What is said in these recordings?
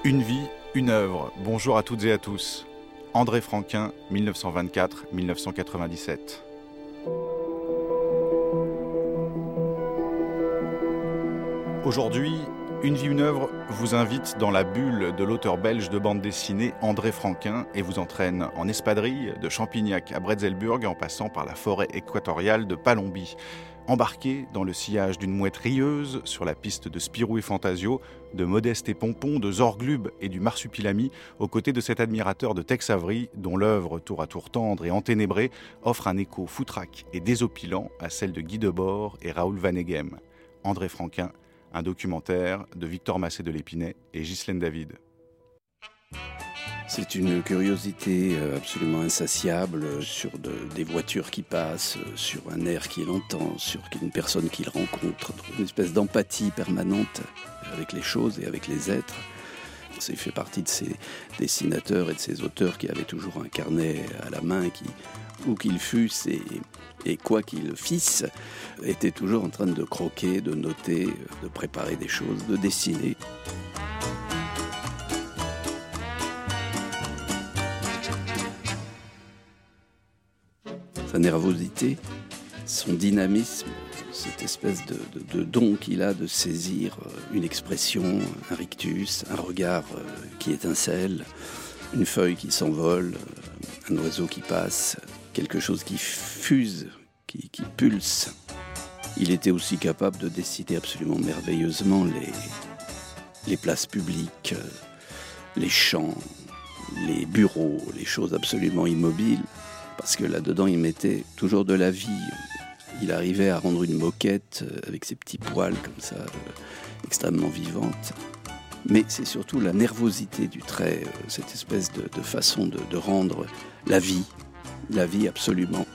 Une vie, une œuvre. Bonjour à toutes et à tous. André Franquin, 1924-1997. Aujourd'hui, Une vie, une œuvre vous invite dans la bulle de l'auteur belge de bande dessinée André Franquin et vous entraîne en espadrille de Champignac à Bretzelburg en passant par la forêt équatoriale de Palombie. Embarqué dans le sillage d'une mouette rieuse sur la piste de Spirou et Fantasio, de Modeste et Pompon, de Zorglub et du Marsupilami, aux côtés de cet admirateur de Tex Avery, dont l'œuvre tour à tour tendre et enténébrée offre un écho foutraque et désopilant à celle de Guy Debord et Raoul Vaneigem. André Franquin, un documentaire de Victor Massé de l'Épinay et Ghislaine David. C'est une curiosité absolument insatiable sur des voitures qui passent, sur un air qu'il entend, sur une personne qu'il rencontre, une espèce d'empathie permanente avec les choses et avec les êtres. C'est fait partie de ces dessinateurs et de ces auteurs qui avaient toujours un carnet à la main, qui, où qu'ils fussent et quoi qu'ils fissent, étaient toujours en train de croquer, de noter, de préparer des choses, de dessiner. Sa nervosité, son dynamisme, cette espèce de don qu'il a de saisir une expression, un rictus, un regard qui étincelle, une feuille qui s'envole, un oiseau qui passe, quelque chose qui fuse, qui pulse. Il était aussi capable de dessiner absolument merveilleusement les places publiques, les champs, les bureaux, les choses absolument immobiles. Parce que là-dedans, il mettait toujours de la vie. Il arrivait à rendre une moquette avec ses petits poils comme ça, extrêmement vivante. Mais c'est surtout la nervosité du trait, cette espèce de façon de rendre la vie absolument.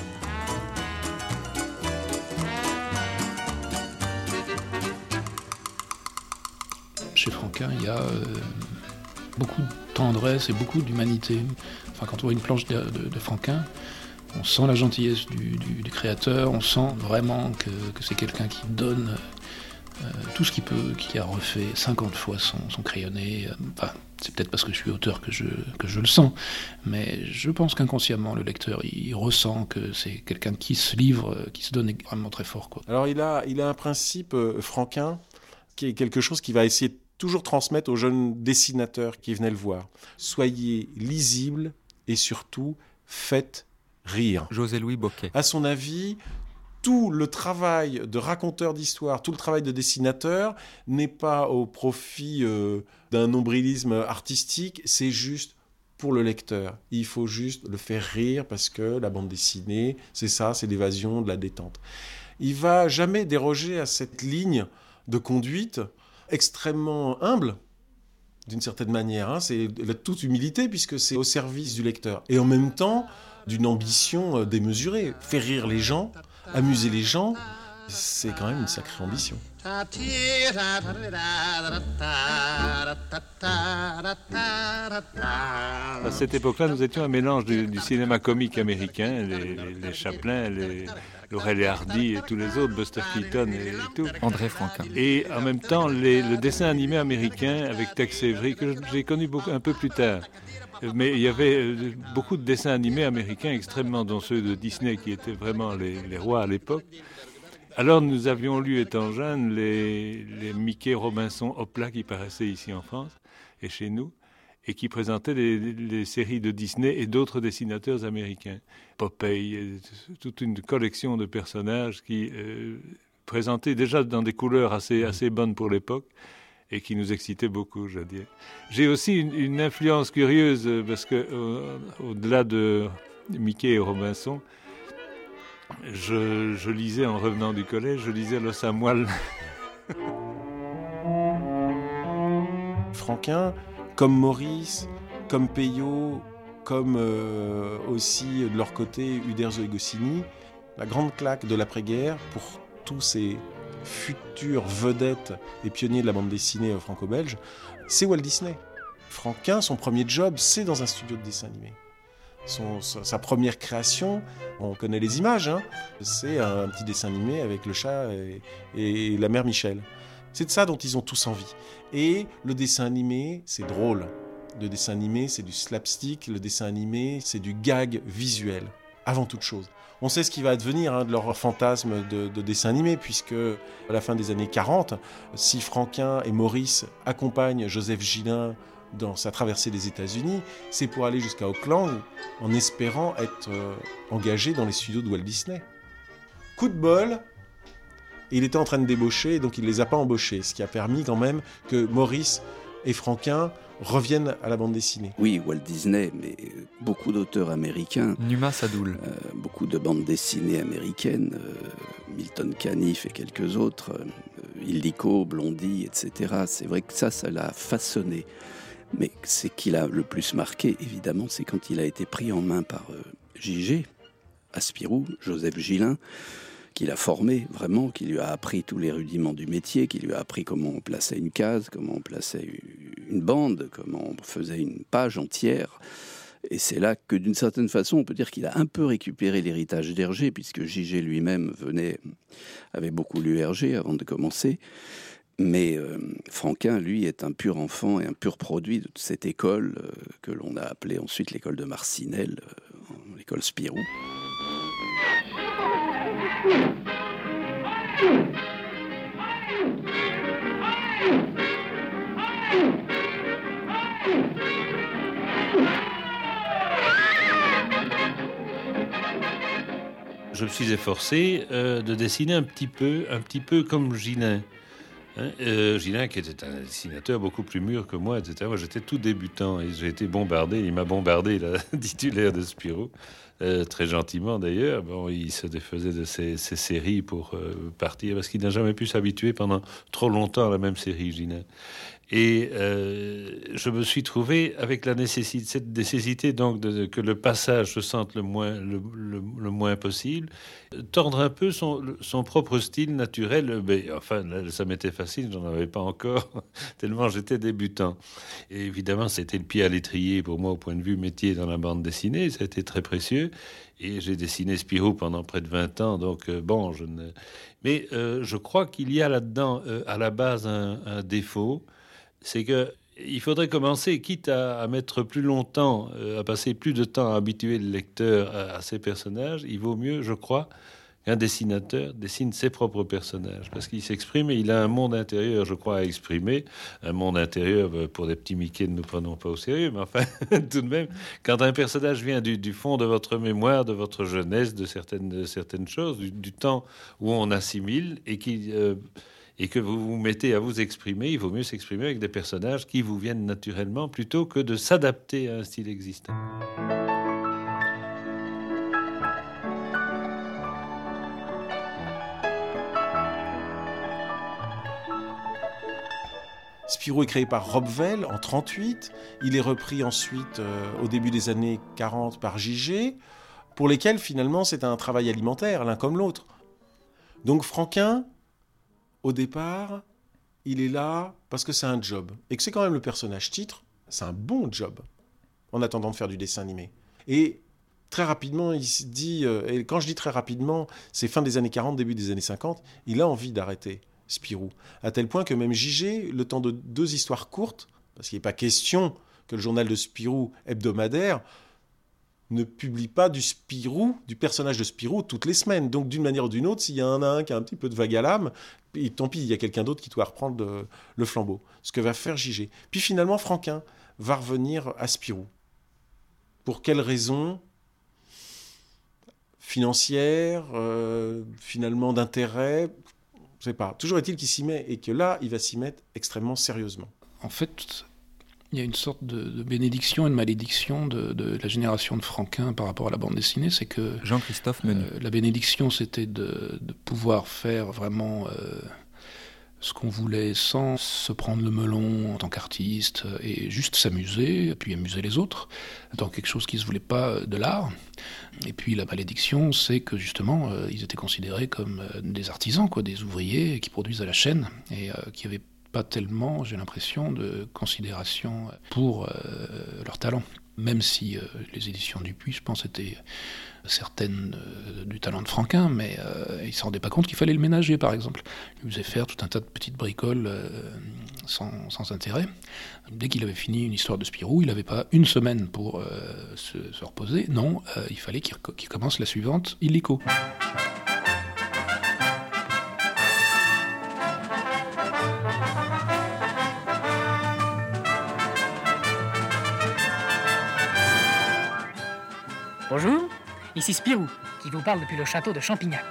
Chez Franquin, il y a beaucoup de tendresse et beaucoup d'humanité. Enfin, quand on voit une planche de Franquin, on sent la gentillesse du créateur, on sent vraiment que c'est quelqu'un qui donne tout ce qu'il peut, qui a refait 50 fois son crayonné. Enfin, c'est peut-être parce que je suis auteur que je le sens, mais je pense qu'inconsciemment, le lecteur, il ressent que c'est quelqu'un qui se livre, qui se donne vraiment très fort, quoi. Alors, il a un principe, Franquin, qui est quelque chose qu'il va essayer de toujours transmettre aux jeunes dessinateurs qui venaient le voir. Soyez lisibles et surtout, faites rire. José-Louis Bocquet. À son avis, tout le travail de raconteur d'histoire, tout le travail de dessinateur n'est pas au profit d'un nombrilisme artistique, c'est juste pour le lecteur. Il faut juste le faire rire parce que la bande dessinée, c'est ça, c'est l'évasion, de la détente. Il va jamais déroger à cette ligne de conduite extrêmement humble, d'une certaine manière. C'est la toute humilité puisque c'est au service du lecteur. Et en même temps, d'une ambition démesurée. Faire rire les gens, amuser les gens, c'est quand même une sacrée ambition. À cette époque-là, nous étions un mélange du cinéma comique américain, les Chaplin, Laurel et Hardy et tous les autres, Buster Keaton et tout. André Franquin. Et en même temps, le dessin animé américain avec Tex Avery, que j'ai connu un peu plus tard. Mais il y avait beaucoup de dessins animés américains extrêmement, dont ceux de Disney qui étaient vraiment les rois à l'époque. Alors nous avions lu, étant jeunes, les Mickey Robinson Hopla qui paraissaient ici en France et chez nous, et qui présentaient les séries de Disney et d'autres dessinateurs américains. Popeye, toute une collection de personnages qui présentaient déjà dans des couleurs assez bonnes pour l'époque et qui nous excitaient beaucoup, je dirais. J'ai aussi une influence curieuse parce que au-delà de Mickey et Robinson, je lisais en revenant du collège, je lisais Los Amoil. Franquin, comme Maurice, comme Peyo, comme aussi de leur côté Uderzo et Goscinny, la grande claque de l'après-guerre pour tous ces futurs vedettes et pionniers de la bande dessinée franco-belge, c'est Walt Disney. Franquin, son premier job, c'est dans un studio de dessin animé. Sa première création, on connaît les images, c'est un petit dessin animé avec le chat et la mère Michel. C'est de ça dont ils ont tous envie. Et le dessin animé, c'est drôle. Le dessin animé, c'est du slapstick. Le dessin animé, c'est du gag visuel, avant toute chose. On sait ce qui va advenir de leur fantasme de dessin animé, puisque à la fin des années 40, si Franquin et Maurice accompagnent Joseph Gillin dans sa traversée des États-Unis, c'est pour aller jusqu'à Auckland en espérant être engagé dans les studios de Walt Disney. Coup de bol, il était en train de débaucher, donc il ne les a pas embauchés, ce qui a permis quand même que Maurice et Franquin reviennent à la bande dessinée. Oui, Walt Disney, mais beaucoup d'auteurs américains. Numa Sadoul. Beaucoup de bandes dessinées américaines, Milton Caniff et quelques autres, Illico, Blondie, etc. C'est vrai que ça l'a façonné. Mais ce qui l'a le plus marqué, évidemment, c'est quand il a été pris en main par J.G. à Spirou, Joseph Gillin, qui l'a formé vraiment, qui lui a appris tous les rudiments du métier, qui lui a appris comment on plaçait une case, comment on plaçait une bande, comment on faisait une page entière. Et c'est là que, d'une certaine façon, on peut dire qu'il a un peu récupéré l'héritage d'Hergé, puisque J.G. lui-même avait beaucoup lu Hergé avant de commencer. Mais Franquin, lui, est un pur enfant et un pur produit de cette école que l'on a appelée ensuite l'école de Marcinelle, l'école Spirou. Je me suis efforcé de dessiner un petit peu comme Gillin. Gillin, qui était un dessinateur beaucoup plus mûr que moi, etc. Moi, j'étais tout débutant et j'ai été bombardé. Il m'a bombardé, la titulaire de Spirou, très gentiment d'ailleurs. Bon, il se défaisait de ses séries pour partir parce qu'il n'a jamais pu s'habituer pendant trop longtemps à la même série, Gillin. Et je me suis trouvé avec cette nécessité donc que le passage se sente le moins possible, tordre un peu son propre style naturel. Mais enfin, là, ça m'était facile, j'en avais pas encore, tellement j'étais débutant. Et évidemment, c'était le pied à l'étrier pour moi au point de vue métier dans la bande dessinée, ça a été très précieux. Et j'ai dessiné Spirou pendant près de 20 ans, donc bon, Mais je crois qu'il y a là-dedans, à la base, un défaut. C'est qu'il faudrait commencer, quitte à mettre plus longtemps, à passer plus de temps à habituer le lecteur à ces personnages, il vaut mieux, je crois, qu'un dessinateur dessine ses propres personnages, parce qu'il s'exprime et il a un monde intérieur, je crois, à exprimer. Un monde intérieur, pour des petits Mickey, ne nous prenons pas au sérieux, mais enfin, tout de même, quand un personnage vient du fond de votre mémoire, de votre jeunesse, de certaines choses, du temps où on assimile et que vous vous mettez à vous exprimer, il vaut mieux s'exprimer avec des personnages qui vous viennent naturellement plutôt que de s'adapter à un style existant. Spirou est créé par Rob Vell en 1938. Il est repris ensuite au début des années 40 par J.G., pour lesquels finalement c'est un travail alimentaire, l'un comme l'autre. Donc Franquin, au départ, il est là parce que c'est un job. Et que c'est quand même le personnage titre, c'est un bon job, en attendant de faire du dessin animé. Et très rapidement, il se dit, et quand je dis très rapidement, c'est fin des années 40, début des années 50, il a envie d'arrêter Spirou. À tel point que même J.G., le temps de 2 histoires courtes, parce qu'il n'est pas question que le journal de Spirou hebdomadaire ne publie pas du personnage de Spirou toutes les semaines. Donc, d'une manière ou d'une autre, s'il y en a un qui a un petit peu de vague à l'âme, et tant pis, il y a quelqu'un d'autre qui doit reprendre le flambeau. Ce que va faire J.G. Puis finalement, Franquin va revenir à Spirou. Pour quelles raisons ? Financières, finalement d'intérêt, je sais pas. Toujours est-il qu'il s'y met, et que là, il va s'y mettre extrêmement sérieusement. En fait, il y a une sorte de bénédiction et de malédiction de la génération de Franquin par rapport à la bande dessinée. C'est que Jean-Christophe Menu. La bénédiction, c'était de pouvoir faire vraiment ce qu'on voulait sans se prendre le melon en tant qu'artiste et juste s'amuser, et puis amuser les autres, dans quelque chose qui ne se voulait pas de l'art. Et puis la malédiction, c'est que justement, ils étaient considérés comme des artisans, des ouvriers qui produisent à la chaîne et qui avaient pas tellement, j'ai l'impression, de considération pour leur talent. Même si les éditions Dupuis, je pense, étaient certaines du talent de Franquin, mais il ne se rendait pas compte qu'il fallait le ménager, par exemple. Il lui faisait faire tout un tas de petites bricoles sans intérêt. Dès qu'il avait fini une histoire de Spirou, il n'avait pas une semaine pour se reposer. Non, il fallait qu'il commence la suivante, illico. Bonjour, ici Spirou, qui vous parle depuis le château de Champignac.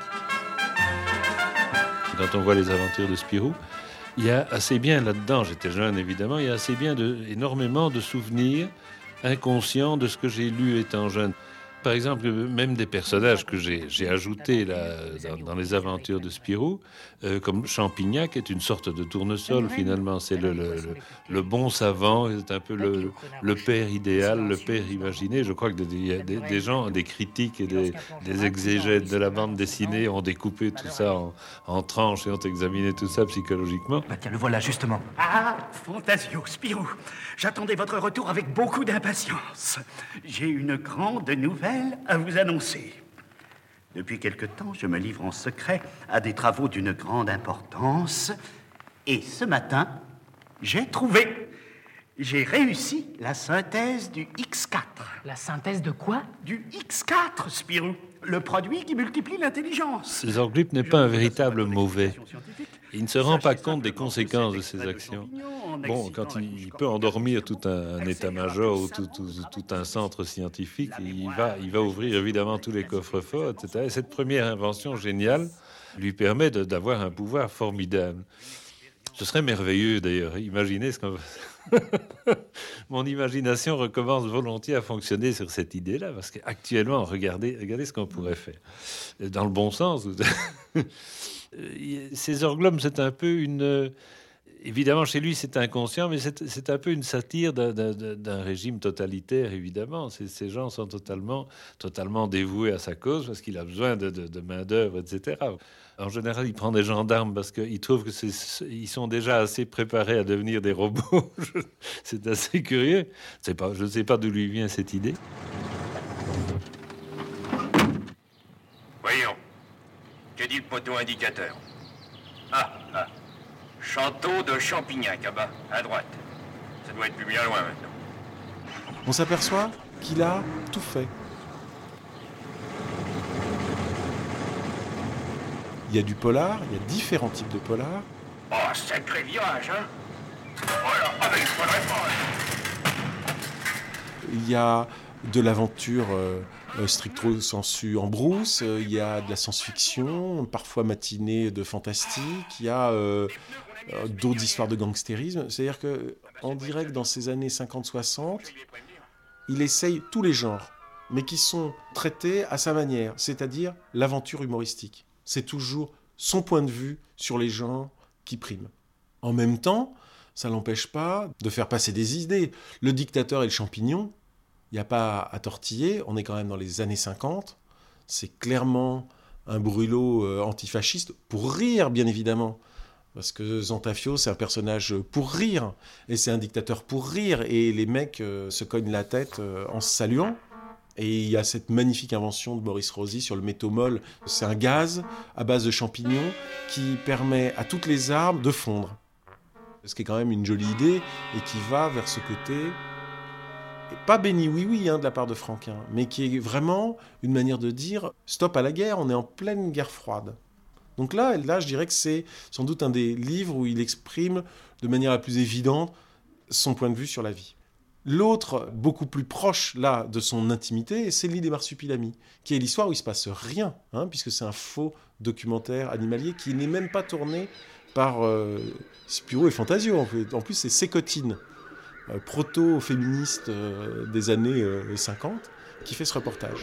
Quand on voit les aventures de Spirou, il y a assez bien là-dedans, j'étais jeune évidemment, il y a assez bien énormément de souvenirs inconscients de ce que j'ai lu étant jeune. Par exemple, même des personnages que j'ai ajoutés là, dans les aventures de Spirou, comme Champignac est une sorte de tournesol finalement. C'est le bon savant, c'est un peu le père idéal, le père imaginé. Je crois que des gens, des critiques et des exégètes de la bande dessinée ont découpé tout ça en tranches et ont examiné tout ça psychologiquement. Bah tiens, le voilà justement. Ah, Fantasio, Spirou, j'attendais votre retour avec beaucoup d'impatience. J'ai une grande nouvelle à vous annoncer. Depuis quelque temps, je me livre en secret à des travaux d'une grande importance. Et ce matin, j'ai réussi la synthèse du X4. La synthèse de quoi? Du X4, Spirou, le produit qui multiplie l'intelligence. Zorglip n'est pas un véritable mauvais. Il ne se rend pas compte des conséquences de ses actions. Bon, quand il peut endormir tout un état-major ou tout un centre scientifique, il va ouvrir évidemment tous les coffres-forts, etc. Et cette première invention géniale lui permet d'avoir un pouvoir formidable. Ce serait merveilleux d'ailleurs. Imaginez ce qu'on Mon imagination recommence volontiers à fonctionner sur cette idée-là, parce qu'actuellement, regardez ce qu'on pourrait faire. Dans le bon sens. Ces Orglum, c'est un peu une... Évidemment, chez lui, c'est inconscient, mais c'est un peu une satire d'un régime totalitaire, évidemment. Ces gens sont totalement dévoués à sa cause, parce qu'il a besoin de main-d'œuvre, etc. En général, il prend des gendarmes parce qu'il trouve qu'ils sont déjà assez préparés à devenir des robots. C'est assez curieux. Je ne sais pas d'où lui vient cette idée. Voyons. Que dit le poteau indicateur? Ah. Château de Champignac, là-bas, à droite. Ça doit être plus bien loin maintenant. On s'aperçoit qu'il a tout fait. Il y a du polar, il y a différents types de polar. Oh, sacré virage, hein? Voilà, avec le réponse. Il y a de l'aventure stricto sensu en brousse, il y a de la science-fiction, parfois matinée de fantastique, il y a d'autres histoires de gangstérisme. C'est-à-dire qu'on dirait que dans ces années 50-60, il essaye tous les genres, mais qui sont traités à sa manière, c'est-à-dire l'aventure humoristique. C'est toujours son point de vue sur les gens qui priment. En même temps, ça n'empêche pas de faire passer des idées. Le dictateur et le champignon, il n'y a pas à tortiller, on est quand même dans les années 50. C'est clairement un brûlot antifasciste, pour rire bien évidemment. Parce que Zantafio, c'est un personnage pour rire, et c'est un dictateur pour rire, et les mecs se cognent la tête en se saluant. Et il y a cette magnifique invention de Maurice Rosy sur le méthomol. C'est un gaz à base de champignons qui permet à toutes les armes de fondre. Ce qui est quand même une jolie idée et qui va vers ce côté, et pas béni oui-oui de la part de Franquin, mais qui est vraiment une manière de dire stop à la guerre, on est en pleine guerre froide. Donc là, je dirais que c'est sans doute un des livres où il exprime de manière la plus évidente son point de vue sur la vie. L'autre, beaucoup plus proche là de son intimité, c'est l'île des Marsupilami, qui est l'histoire où il ne se passe rien, puisque c'est un faux documentaire animalier qui n'est même pas tourné par Spirou et Fantasio. En plus, c'est Sécotine, proto-féministe des années 50, qui fait ce reportage.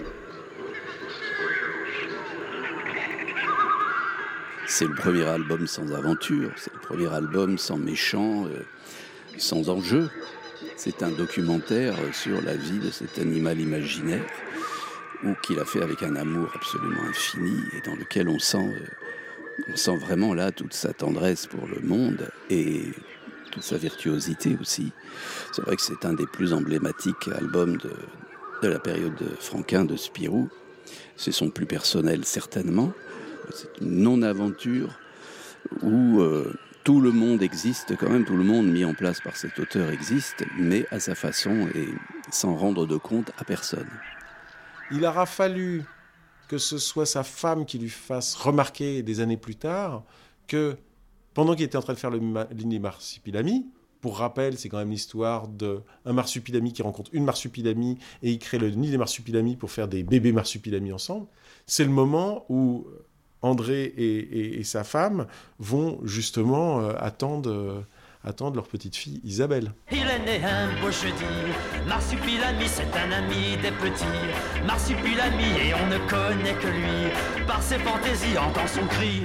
C'est le premier album sans aventure, c'est le premier album sans méchant, sans enjeu. C'est un documentaire sur la vie de cet animal imaginaire, ou qu'il a fait avec un amour absolument infini, et dans lequel on sent vraiment là toute sa tendresse pour le monde, et toute sa virtuosité aussi. C'est vrai que c'est un des plus emblématiques albums de la période de Franquin, de Spirou. C'est son plus personnel, certainement. C'est une non-aventure où tout le monde existe quand même, tout le monde mis en place par cet auteur existe, mais à sa façon et sans rendre de compte à personne. Il aura fallu que ce soit sa femme qui lui fasse remarquer des années plus tard que pendant qu'il était en train de faire le nid marsupilami, pour rappel, c'est quand même l'histoire d'un marsupilami qui rencontre une marsupilami et il crée le nid des marsupilamis pour faire des bébés marsupilamis ensemble. C'est le moment où André et sa femme vont justement attendre leur petite fille Isabelle. Il est né un beau jeudi, Marsupilami c'est un ami des petits, Marsupilami et on ne connaît que lui, par ses fantaisies entend son cri.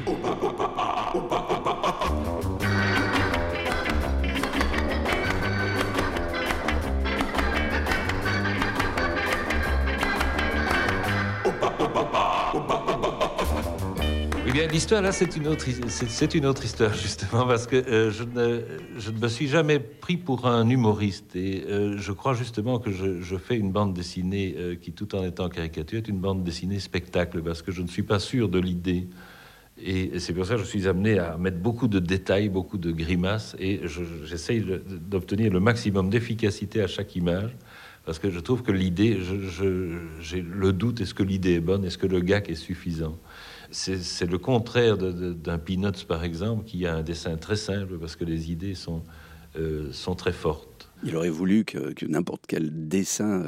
Eh bien, l'histoire, là, c'est une autre histoire, justement, parce que je ne me suis jamais pris pour un humoriste. Et je crois justement que je fais une bande dessinée qui, tout en étant caricature, est une bande dessinée spectacle, parce que je ne suis pas sûr de l'idée. Et c'est pour ça que je suis amené à mettre beaucoup de détails, beaucoup de grimaces, et j'essaye d'obtenir le maximum d'efficacité à chaque image, parce que je trouve que l'idée, j'ai le doute, est-ce que l'idée est bonne, est-ce que le gag est suffisant? C'est le contraire d'un Peanuts, par exemple, qui a un dessin très simple, parce que les idées sont très fortes. Il aurait voulu que n'importe quel dessin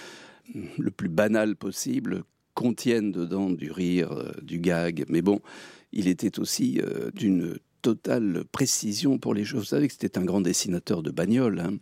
le plus banal possible contienne dedans du rire, du gag. Mais bon, il était aussi d'une totale précision pour les choses. Vous savez que c'était un grand dessinateur de bagnoles, hein.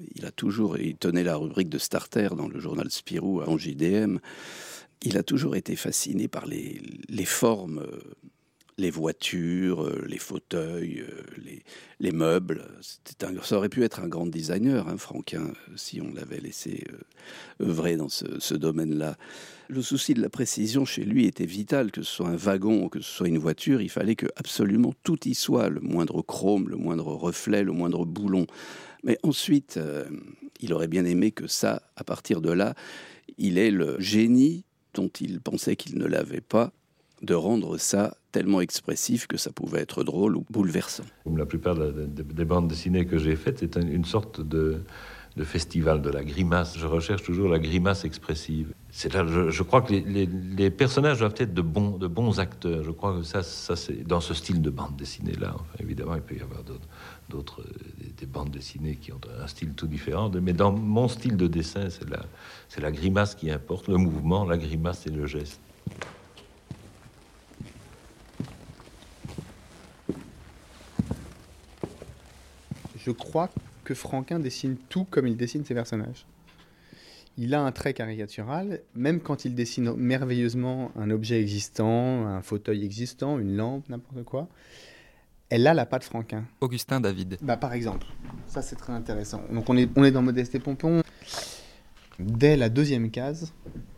Il tenait la rubrique de Starter dans le journal Spirou en JDM. Il a toujours été fasciné par les formes, les voitures, les fauteuils, les meubles. Ça aurait pu être un grand designer, hein, Franquin, si on l'avait laissé œuvrer dans ce domaine-là. Le souci de la précision chez lui était vital, que ce soit un wagon ou que ce soit une voiture, il fallait que absolument tout y soit, le moindre chrome, le moindre reflet, le moindre boulon. Mais ensuite, il aurait bien aimé que ça, à partir de là, il ait le génie dont il pensait qu'il ne l'avait pas, de rendre ça tellement expressif que ça pouvait être drôle ou bouleversant. Comme la plupart des bandes dessinées que j'ai faites, c'est une sorte de festival de la grimace. Je recherche toujours la grimace expressive. C'est là, je crois que les personnages doivent être de bons acteurs. Je crois que ça c'est dans ce style de bande dessinée-là. Enfin, évidemment, il peut y avoir des bandes dessinées qui ont un style tout différent. Mais dans mon style de dessin, c'est la grimace qui importe, le mouvement, la grimace et le geste. Je crois que Franquin dessine tout comme il dessine ses personnages. Il a un trait caricatural, même quand il dessine merveilleusement un objet existant, un fauteuil existant, une lampe, n'importe quoi. Elle a la patte Franquin. Augustin David. Par exemple, ça c'est très intéressant. Donc on est dans Modeste et Pompon. Dès la deuxième case,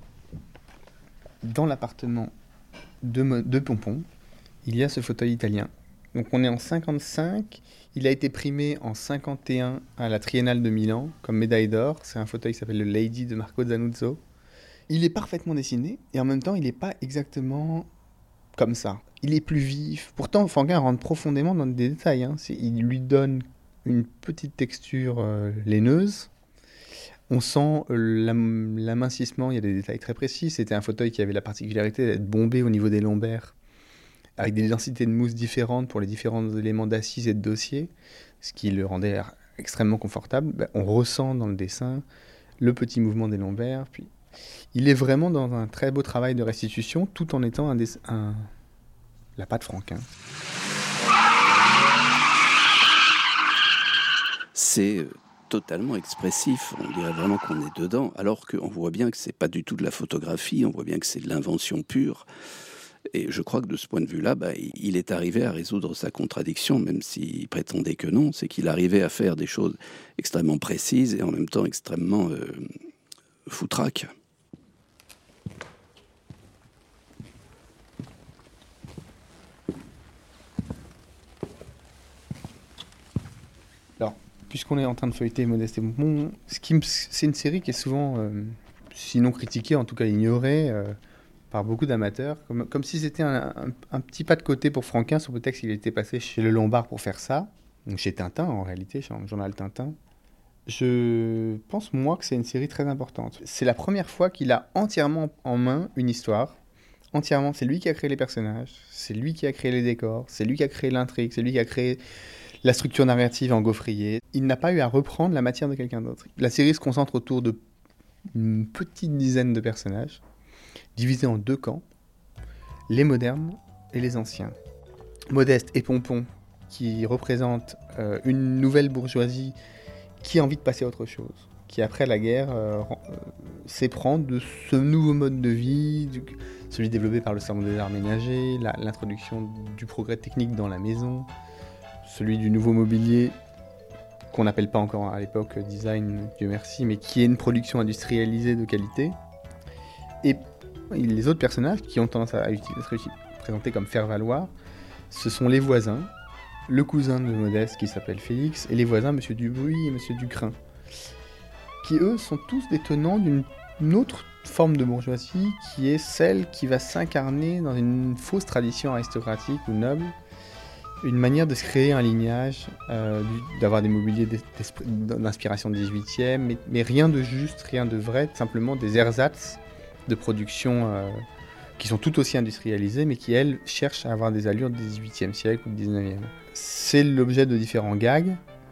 dans l'appartement de Pompon, il y a ce fauteuil italien. Donc on est en 55, il a été primé en 51 à la Triennale de Milan comme médaille d'or. C'est un fauteuil qui s'appelle le Lady de Marco Zanuzzo. Il est parfaitement dessiné et en même temps il n'est pas exactement comme ça. Il est plus vif. Pourtant Franquin rentre profondément dans des détails, hein. Il lui donne une petite texture laineuse. On sent l'amincissement, il y a des détails très précis. C'était un fauteuil qui avait la particularité d'être bombé au niveau des lombaires, avec des densités de mousse différentes pour les différents éléments d'assise et de dossier, ce qui le rendait extrêmement confortable. On ressent dans le dessin le petit mouvement des lombaires. Puis il est vraiment dans un très beau travail de restitution, tout en étant la patte Franquin. C'est totalement expressif, on dirait vraiment qu'on est dedans, alors qu'on voit bien que c'est pas du tout de la photographie, on voit bien que c'est de l'invention pure. Et je crois que de ce point de vue-là, il est arrivé à résoudre sa contradiction, même s'il prétendait que non. C'est qu'il arrivait à faire des choses extrêmement précises et en même temps extrêmement foutraques. Alors, puisqu'on est en train de feuilleter Modeste et Pompon, c'est une série qui est souvent, sinon critiquée, en tout cas ignorée, par beaucoup d'amateurs, comme si c'était un petit pas de côté pour Franquin, sous prétexte qu'il était passé chez Le Lombard pour faire ça, donc chez Tintin en réalité, chez le journal Tintin. Je pense, moi, que c'est une série très importante. C'est la première fois qu'il a entièrement en main une histoire. Entièrement, c'est lui qui a créé les personnages, c'est lui qui a créé les décors, c'est lui qui a créé l'intrigue, c'est lui qui a créé la structure narrative en gaufrier. Il n'a pas eu à reprendre la matière de quelqu'un d'autre. La série se concentre autour d'une petite dizaine de personnages, divisés en 2 camps, les modernes et les anciens. Modeste et Pompon, qui représentent une nouvelle bourgeoisie qui a envie de passer à autre chose, qui après la guerre s'éprend de ce nouveau mode de vie, celui développé par le salon des arts ménagers, l'introduction du progrès technique dans la maison, celui du nouveau mobilier qu'on n'appelle pas encore à l'époque design, Dieu merci, mais qui est une production industrialisée de qualité. Et les autres personnages qui ont tendance à être présentés comme faire-valoir, ce sont les voisins, le cousin de Modeste qui s'appelle Félix, et les voisins Monsieur Dubuis et Monsieur Ducrin, qui eux sont tous des tenants d'une autre forme de bourgeoisie qui est celle qui va s'incarner dans une fausse tradition aristocratique ou noble, une manière de se créer un lignage, d'avoir des mobiliers d'inspiration 18e, mais rien de juste, rien de vrai, simplement des ersatz de production qui sont tout aussi industrialisées, mais qui, elles, cherchent à avoir des allures du XVIIIe siècle ou du XIXe. C'est l'objet de différents gags,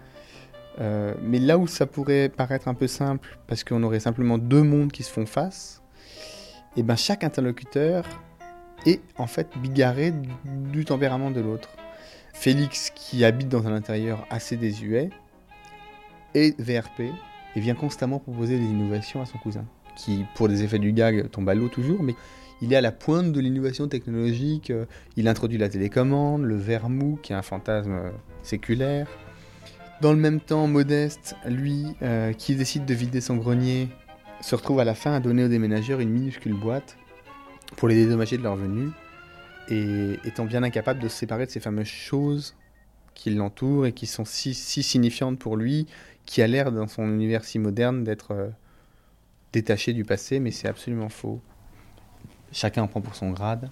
mais là où ça pourrait paraître un peu simple, parce qu'on aurait simplement 2 mondes qui se font face, et ben chaque interlocuteur est en fait bigarré du tempérament de l'autre. Félix, qui habite dans un intérieur assez désuet, est VRP et vient constamment proposer des innovations à son cousin, qui, pour des effets du gag, tombe à l'eau toujours, mais il est à la pointe de l'innovation technologique. Il introduit la télécommande, le verre mou, qui est un fantasme séculaire. Dans le même temps, Modeste, lui, qui décide de vider son grenier, se retrouve à la fin à donner aux déménageurs une minuscule boîte pour les dédommager de leur venue, et étant bien incapable de se séparer de ces fameuses choses qui l'entourent et qui sont si signifiantes pour lui, qui a l'air, dans son univers si moderne, d'être détaché du passé, mais c'est absolument faux. Chacun en prend pour son grade.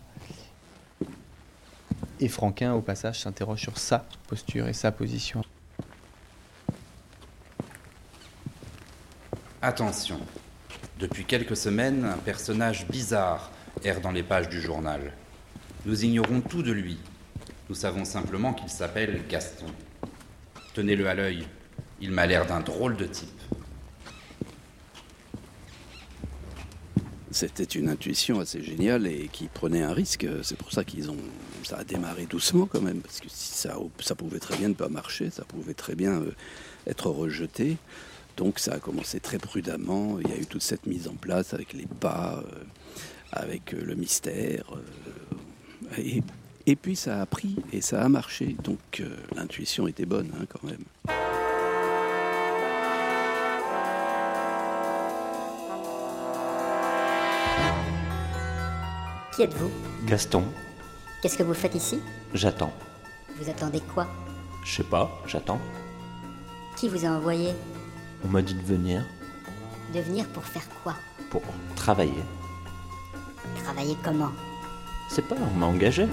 Et Franquin, au passage, s'interroge sur sa posture et sa position. Attention, depuis quelques semaines, un personnage bizarre erre dans les pages du journal. Nous ignorons tout de lui. Nous savons simplement qu'il s'appelle Gaston. Tenez-le à l'œil, il m'a l'air d'un drôle de type. C'était une intuition assez géniale et qui prenait un risque. C'est pour ça ça a démarré doucement quand même, parce que ça pouvait très bien ne pas marcher, ça pouvait très bien être rejeté. Donc ça a commencé très prudemment. Il y a eu toute cette mise en place avec les pas, avec le mystère. Et puis ça a pris et ça a marché. Donc l'intuition était bonne quand même. Qui êtes-vous ? Gaston. Qu'est-ce que vous faites ici ? J'attends. Vous attendez quoi ? Je sais pas, j'attends. Qui vous a envoyé ? On m'a dit de venir. De venir pour faire quoi ? Pour travailler. Travailler comment ? C'est pas, on m'a engagé.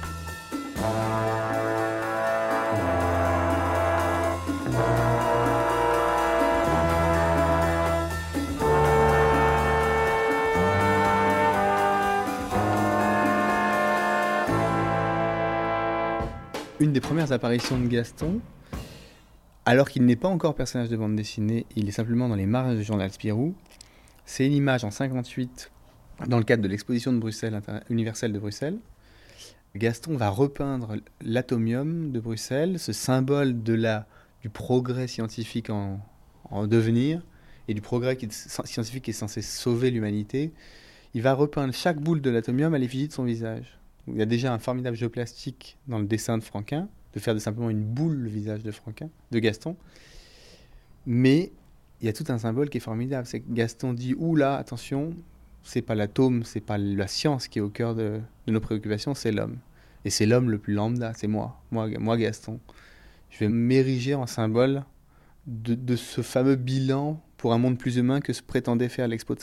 Une des premières apparitions de Gaston, alors qu'il n'est pas encore personnage de bande dessinée, il est simplement dans les marges du journal Spirou. C'est une image en 58, dans le cadre de l'exposition de Bruxelles, universelle de Bruxelles. Gaston va repeindre l'atomium de Bruxelles, ce symbole du progrès scientifique en devenir, et du progrès scientifique qui est censé sauver l'humanité. Il va repeindre chaque boule de l'atomium à l'effigie de son visage. Il y a déjà un formidable jeu plastique dans le dessin de Franquin, de faire simplement une boule le visage de Gaston. Mais il y a tout un symbole qui est formidable. C'est que Gaston dit « Oula, attention, c'est pas l'atome, c'est pas la science qui est au cœur de nos préoccupations, c'est l'homme. Et c'est l'homme le plus lambda, c'est moi Gaston. Je vais m'ériger en symbole de ce fameux bilan pour un monde plus humain que se prétendait faire l'Expo de 58. »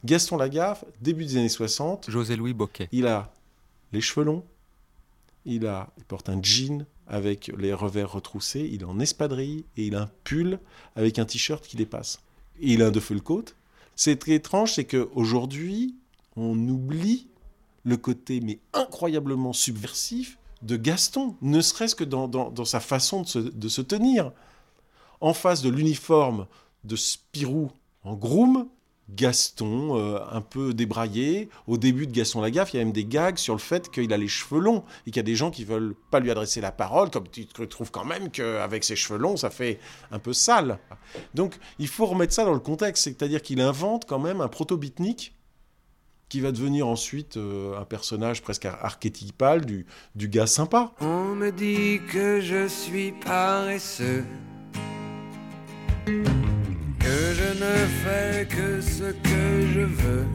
Gaston Lagaffe, début des années 60. José-Louis Bocquet. Il a les cheveux longs, il porte un jean avec les revers retroussés, il est en espadrille et il a un pull avec un t-shirt qui dépasse. Et il a un Duffel-coat. C'est très étrange, c'est qu'aujourd'hui, on oublie le côté mais incroyablement subversif de Gaston, ne serait-ce que dans sa façon de se tenir. En face de l'uniforme de Spirou en groom, Gaston un peu débraillé. Au début de Gaston Lagaffe, il y a même des gags sur le fait qu'il a les cheveux longs et qu'il y a des gens qui veulent pas lui adresser la parole, comme tu trouves quand même qu'avec ses cheveux longs, ça fait un peu sale. Donc il faut remettre ça dans le contexte, c'est-à-dire qu'il invente quand même un proto-beatnik qui va devenir ensuite un personnage presque archétypal du gars sympa. On me dit que je suis paresseux, que je ne fais que ce que je veux,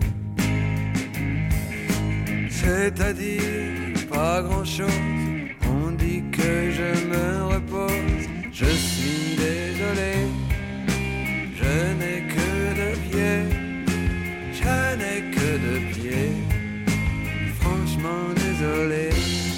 c'est-à-dire pas grand-chose. On dit que je me repose, je suis désolé, je n'ai que 2 pieds. Je n'ai que 2 pieds, franchement désolé.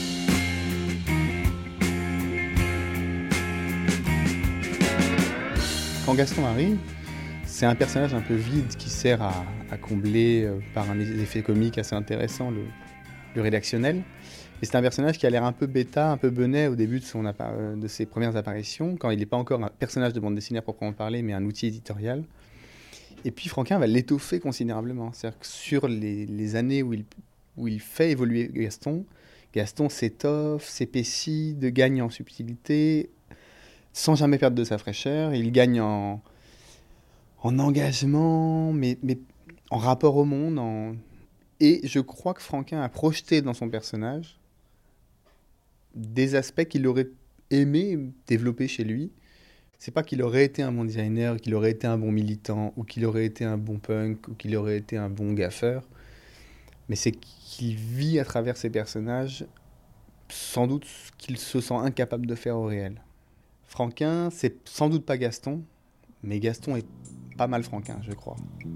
Quand Gaston arrive, c'est un personnage un peu vide qui sert à combler par un effet comique assez intéressant le rédactionnel. Et c'est un personnage qui a l'air un peu bêta, un peu benet au début de ses premières apparitions, quand il n'est pas encore un personnage de bande dessinée à proprement parler, mais un outil éditorial. Et puis Franquin va l'étoffer considérablement. C'est-à-dire que sur les années où il fait évoluer Gaston s'étoffe, s'épaissit, gagne en subtilité, sans jamais perdre de sa fraîcheur. Il gagne en engagement, mais en rapport au monde. Et je crois que Franquin a projeté dans son personnage des aspects qu'il aurait aimé développer chez lui. C'est pas qu'il aurait été un bon designer, qu'il aurait été un bon militant, ou qu'il aurait été un bon punk, ou qu'il aurait été un bon gaffeur. Mais c'est qu'il vit à travers ses personnages, sans doute ce qu'il se sent incapable de faire au réel. Franquin, c'est sans doute pas Gaston, mais Gaston est pas mal Franquin, je crois.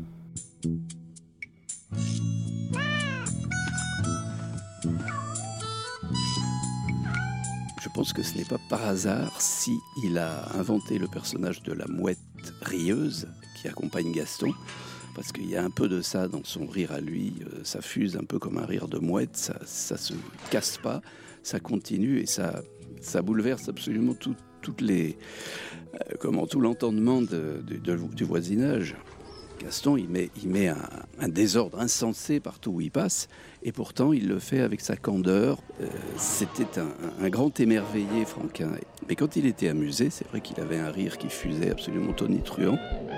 Je pense que ce n'est pas par hasard si il a inventé le personnage de la mouette rieuse qui accompagne Gaston, parce qu'il y a un peu de ça dans son rire à lui, ça fuse un peu comme un rire de mouette, ça se casse pas, ça continue et ça bouleverse absolument tout l'entendement du voisinage. Gaston, il met un désordre insensé partout où il passe, et pourtant il le fait avec sa candeur. C'était un grand émerveillé, Franquin. Mais quand il était amusé, c'est vrai qu'il avait un rire qui fusait absolument tonitruant.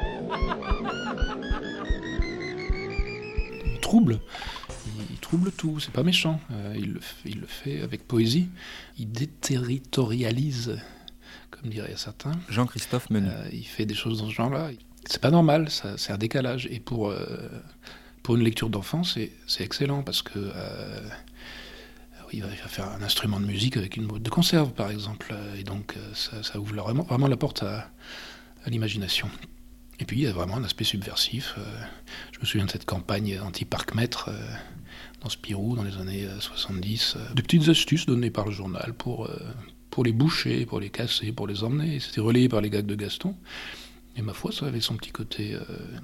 Il trouble tout, c'est pas méchant. Il le fait avec poésie. Il déterritorialise, comme diraient certains. Jean-Christophe Menu. Il fait des choses dans ce genre-là. C'est pas normal, c'est un décalage. Et pour une lecture d'enfant, c'est excellent parce que il va faire un instrument de musique avec une boîte de conserve, par exemple. Et donc, ça ouvre vraiment la porte à l'imagination. Et puis, il y a vraiment un aspect subversif. Je me souviens de cette campagne anti-parc-mètre dans Spirou, dans les années 70. De petites astuces données par le journal pour les boucher, pour les casser, pour les emmener. C'était relayé par les gags de Gaston. Et ma foi, ça avait son petit côté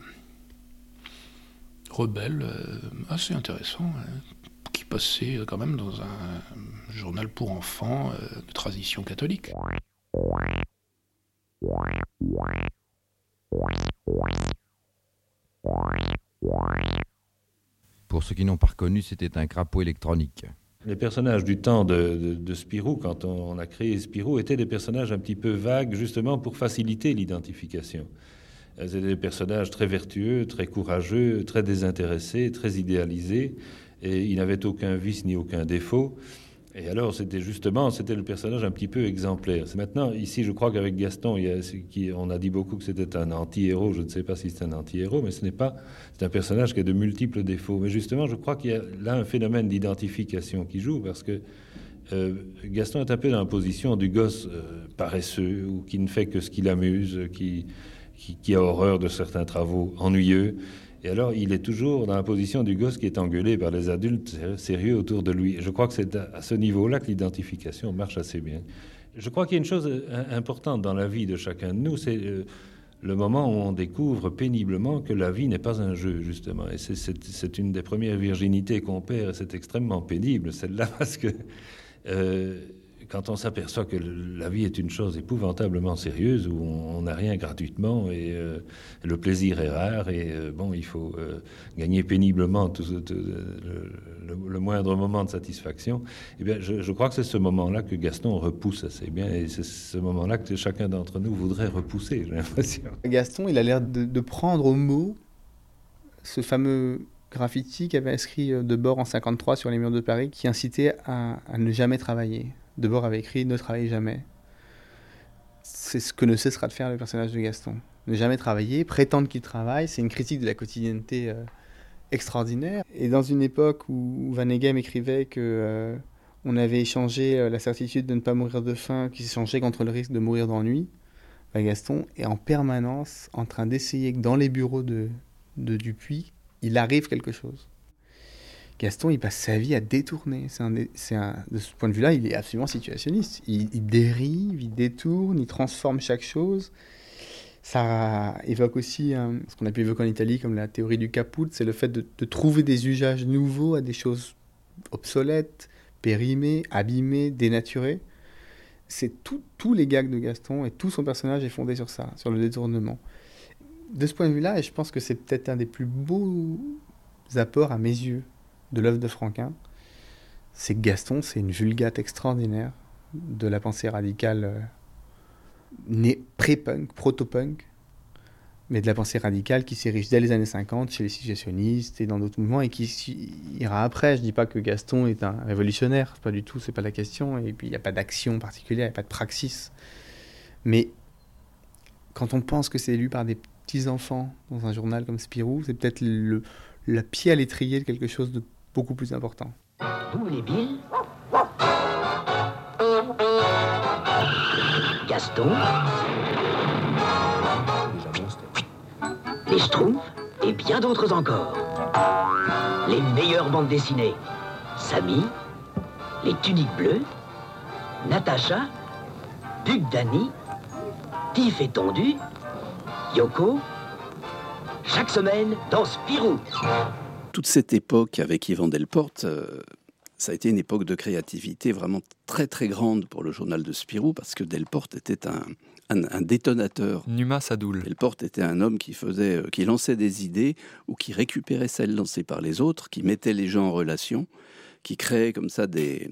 rebelle, assez intéressant, qui passait quand même dans un journal pour enfants de tradition catholique. Pour ceux qui n'ont pas reconnu, c'était un crapaud électronique. Les personnages du temps de Spirou, quand on a créé Spirou, étaient des personnages un petit peu vagues, justement pour faciliter l'identification. C'était des personnages très vertueux, très courageux, très désintéressés, très idéalisés, et ils n'avaient aucun vice ni aucun défaut. Et alors, c'était le personnage un petit peu exemplaire. C'est maintenant, ici, je crois qu'avec Gaston, on a dit beaucoup que c'était un anti-héros. Je ne sais pas si c'est un anti-héros, mais c'est un personnage qui a de multiples défauts. Mais justement, je crois qu'il y a là un phénomène d'identification qui joue, parce que Gaston est un peu dans la position du gosse paresseux, ou qui ne fait que ce qui l'amuse, qui a horreur de certains travaux ennuyeux. Et alors, il est toujours dans la position du gosse qui est engueulé par les adultes sérieux autour de lui. Je crois que c'est à ce niveau-là que l'identification marche assez bien. Je crois qu'il y a une chose importante dans la vie de chacun de nous, c'est le moment où on découvre péniblement que la vie n'est pas un jeu, justement. Et c'est une des premières virginités qu'on perd, et c'est extrêmement pénible, celle-là, parce que quand on s'aperçoit que la vie est une chose épouvantablement sérieuse, où on n'a rien gratuitement, et le plaisir est rare, et il faut gagner péniblement le moindre moment de satisfaction, eh bien, je crois que c'est ce moment-là que Gaston repousse assez bien, et c'est ce moment-là que chacun d'entre nous voudrait repousser, j'ai l'impression. Gaston, il a l'air de prendre au mot ce fameux graffiti qu'avait inscrit Debord en 1953 sur les murs de Paris, qui incitait à ne jamais travailler. Debord avait écrit « Ne travaillez jamais ». C'est ce que ne cessera de faire le personnage de Gaston. Ne jamais travailler, prétendre qu'il travaille, c'est une critique de la quotidienneté extraordinaire. Et dans une époque où Van Eghem écrivait que on avait échangé la certitude de ne pas mourir de faim, qui s'échangeait contre le risque de mourir d'ennui, Gaston est en permanence en train d'essayer que dans les bureaux de Dupuis, il arrive quelque chose. Gaston, il passe sa vie à détourner. De ce point de vue-là, il est absolument situationniste. Il dérive, il détourne, il transforme chaque chose. Ça évoque aussi ce qu'on a pu évoquer en Italie comme la théorie du caput, c'est le fait de trouver des usages nouveaux à des choses obsolètes, périmées, abîmées, dénaturées. C'est tous les gags de Gaston et tout son personnage est fondé sur ça, sur le détournement. De ce point de vue-là, et je pense que c'est peut-être un des plus beaux apports à mes yeux de l'œuvre de Franquin, c'est que Gaston, c'est une vulgate extraordinaire de la pensée radicale née pré-punk, proto-punk, mais de la pensée radicale qui s'érige dès les années 50 chez les situationnistes et dans d'autres mouvements et qui ira après. Je ne dis pas que Gaston est un révolutionnaire, pas du tout, c'est pas la question, et puis il n'y a pas d'action particulière, il n'y a pas de praxis. Mais quand on pense que c'est lu par des petits-enfants dans un journal comme Spirou, c'est peut-être le pied à l'étrier de quelque chose de beaucoup plus important. Vous voulez bien Gaston, les Schtroumpfs et bien d'autres encore. Les meilleures bandes dessinées. Samy, les Tuniques Bleues, Natacha, Buck Danny, Tiff et Tondu, Yoko, chaque semaine dans Spirou. Toute cette époque avec Yvan Delporte, ça a été une époque de créativité vraiment très très grande pour le journal de Spirou, parce que Delporte était un détonateur. Numa Sadoul. Delporte était un homme qui lançait des idées ou qui récupérait celles lancées par les autres, qui mettait les gens en relation, qui créait comme ça des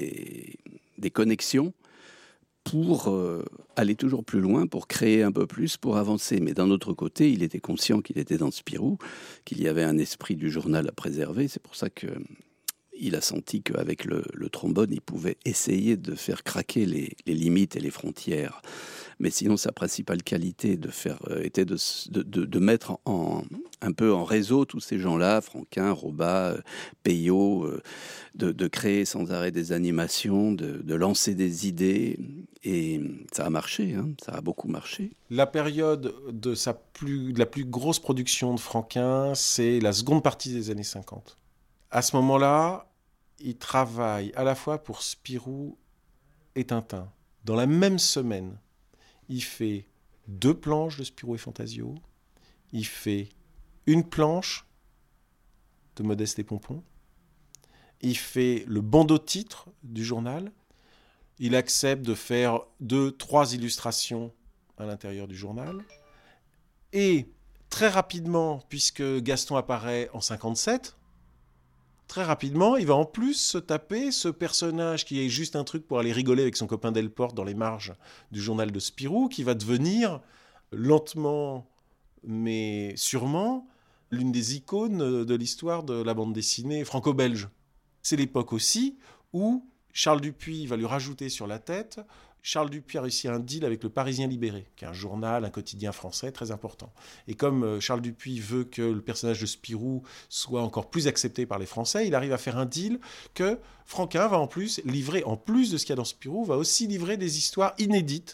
connexions pour aller toujours plus loin, pour créer un peu plus, pour avancer. Mais d'un autre côté, il était conscient qu'il était dans Spirou, qu'il y avait un esprit du journal à préserver. C'est pour ça qu'il a senti qu'avec le trombone, il pouvait essayer de faire craquer les limites et les frontières. Mais sinon, sa principale qualité était de mettre un peu en réseau tous ces gens-là, Franquin, Robat, Peyo, de créer sans arrêt des animations, de lancer des idées. Et ça a marché, ça a beaucoup marché. La période de la plus grosse production de Franquin, c'est la seconde partie des années 50. À ce moment-là, il travaille à la fois pour Spirou et Tintin. Dans la même semaine, il fait 2 planches de Spirou et Fantasio. Il fait une planche de Modeste et Pompon. Il fait le bandeau-titre du journal. Il accepte de faire 2-3 illustrations à l'intérieur du journal. Et très rapidement, puisque Gaston apparaît en 57, très rapidement, il va en plus se taper ce personnage qui est juste un truc pour aller rigoler avec son copain Delporte dans les marges du journal de Spirou, qui va devenir lentement mais sûrement l'une des icônes de l'histoire de la bande dessinée franco-belge. C'est l'époque aussi où Charles Dupuis va lui rajouter sur la tête. Charles Dupuis a réussi un deal avec le Parisien Libéré, qui est un journal, un quotidien français très important. Et comme Charles Dupuis veut que le personnage de Spirou soit encore plus accepté par les Français, il arrive à faire un deal que Franquin va en plus livrer, en plus de ce qu'il y a dans Spirou, va aussi livrer des histoires inédites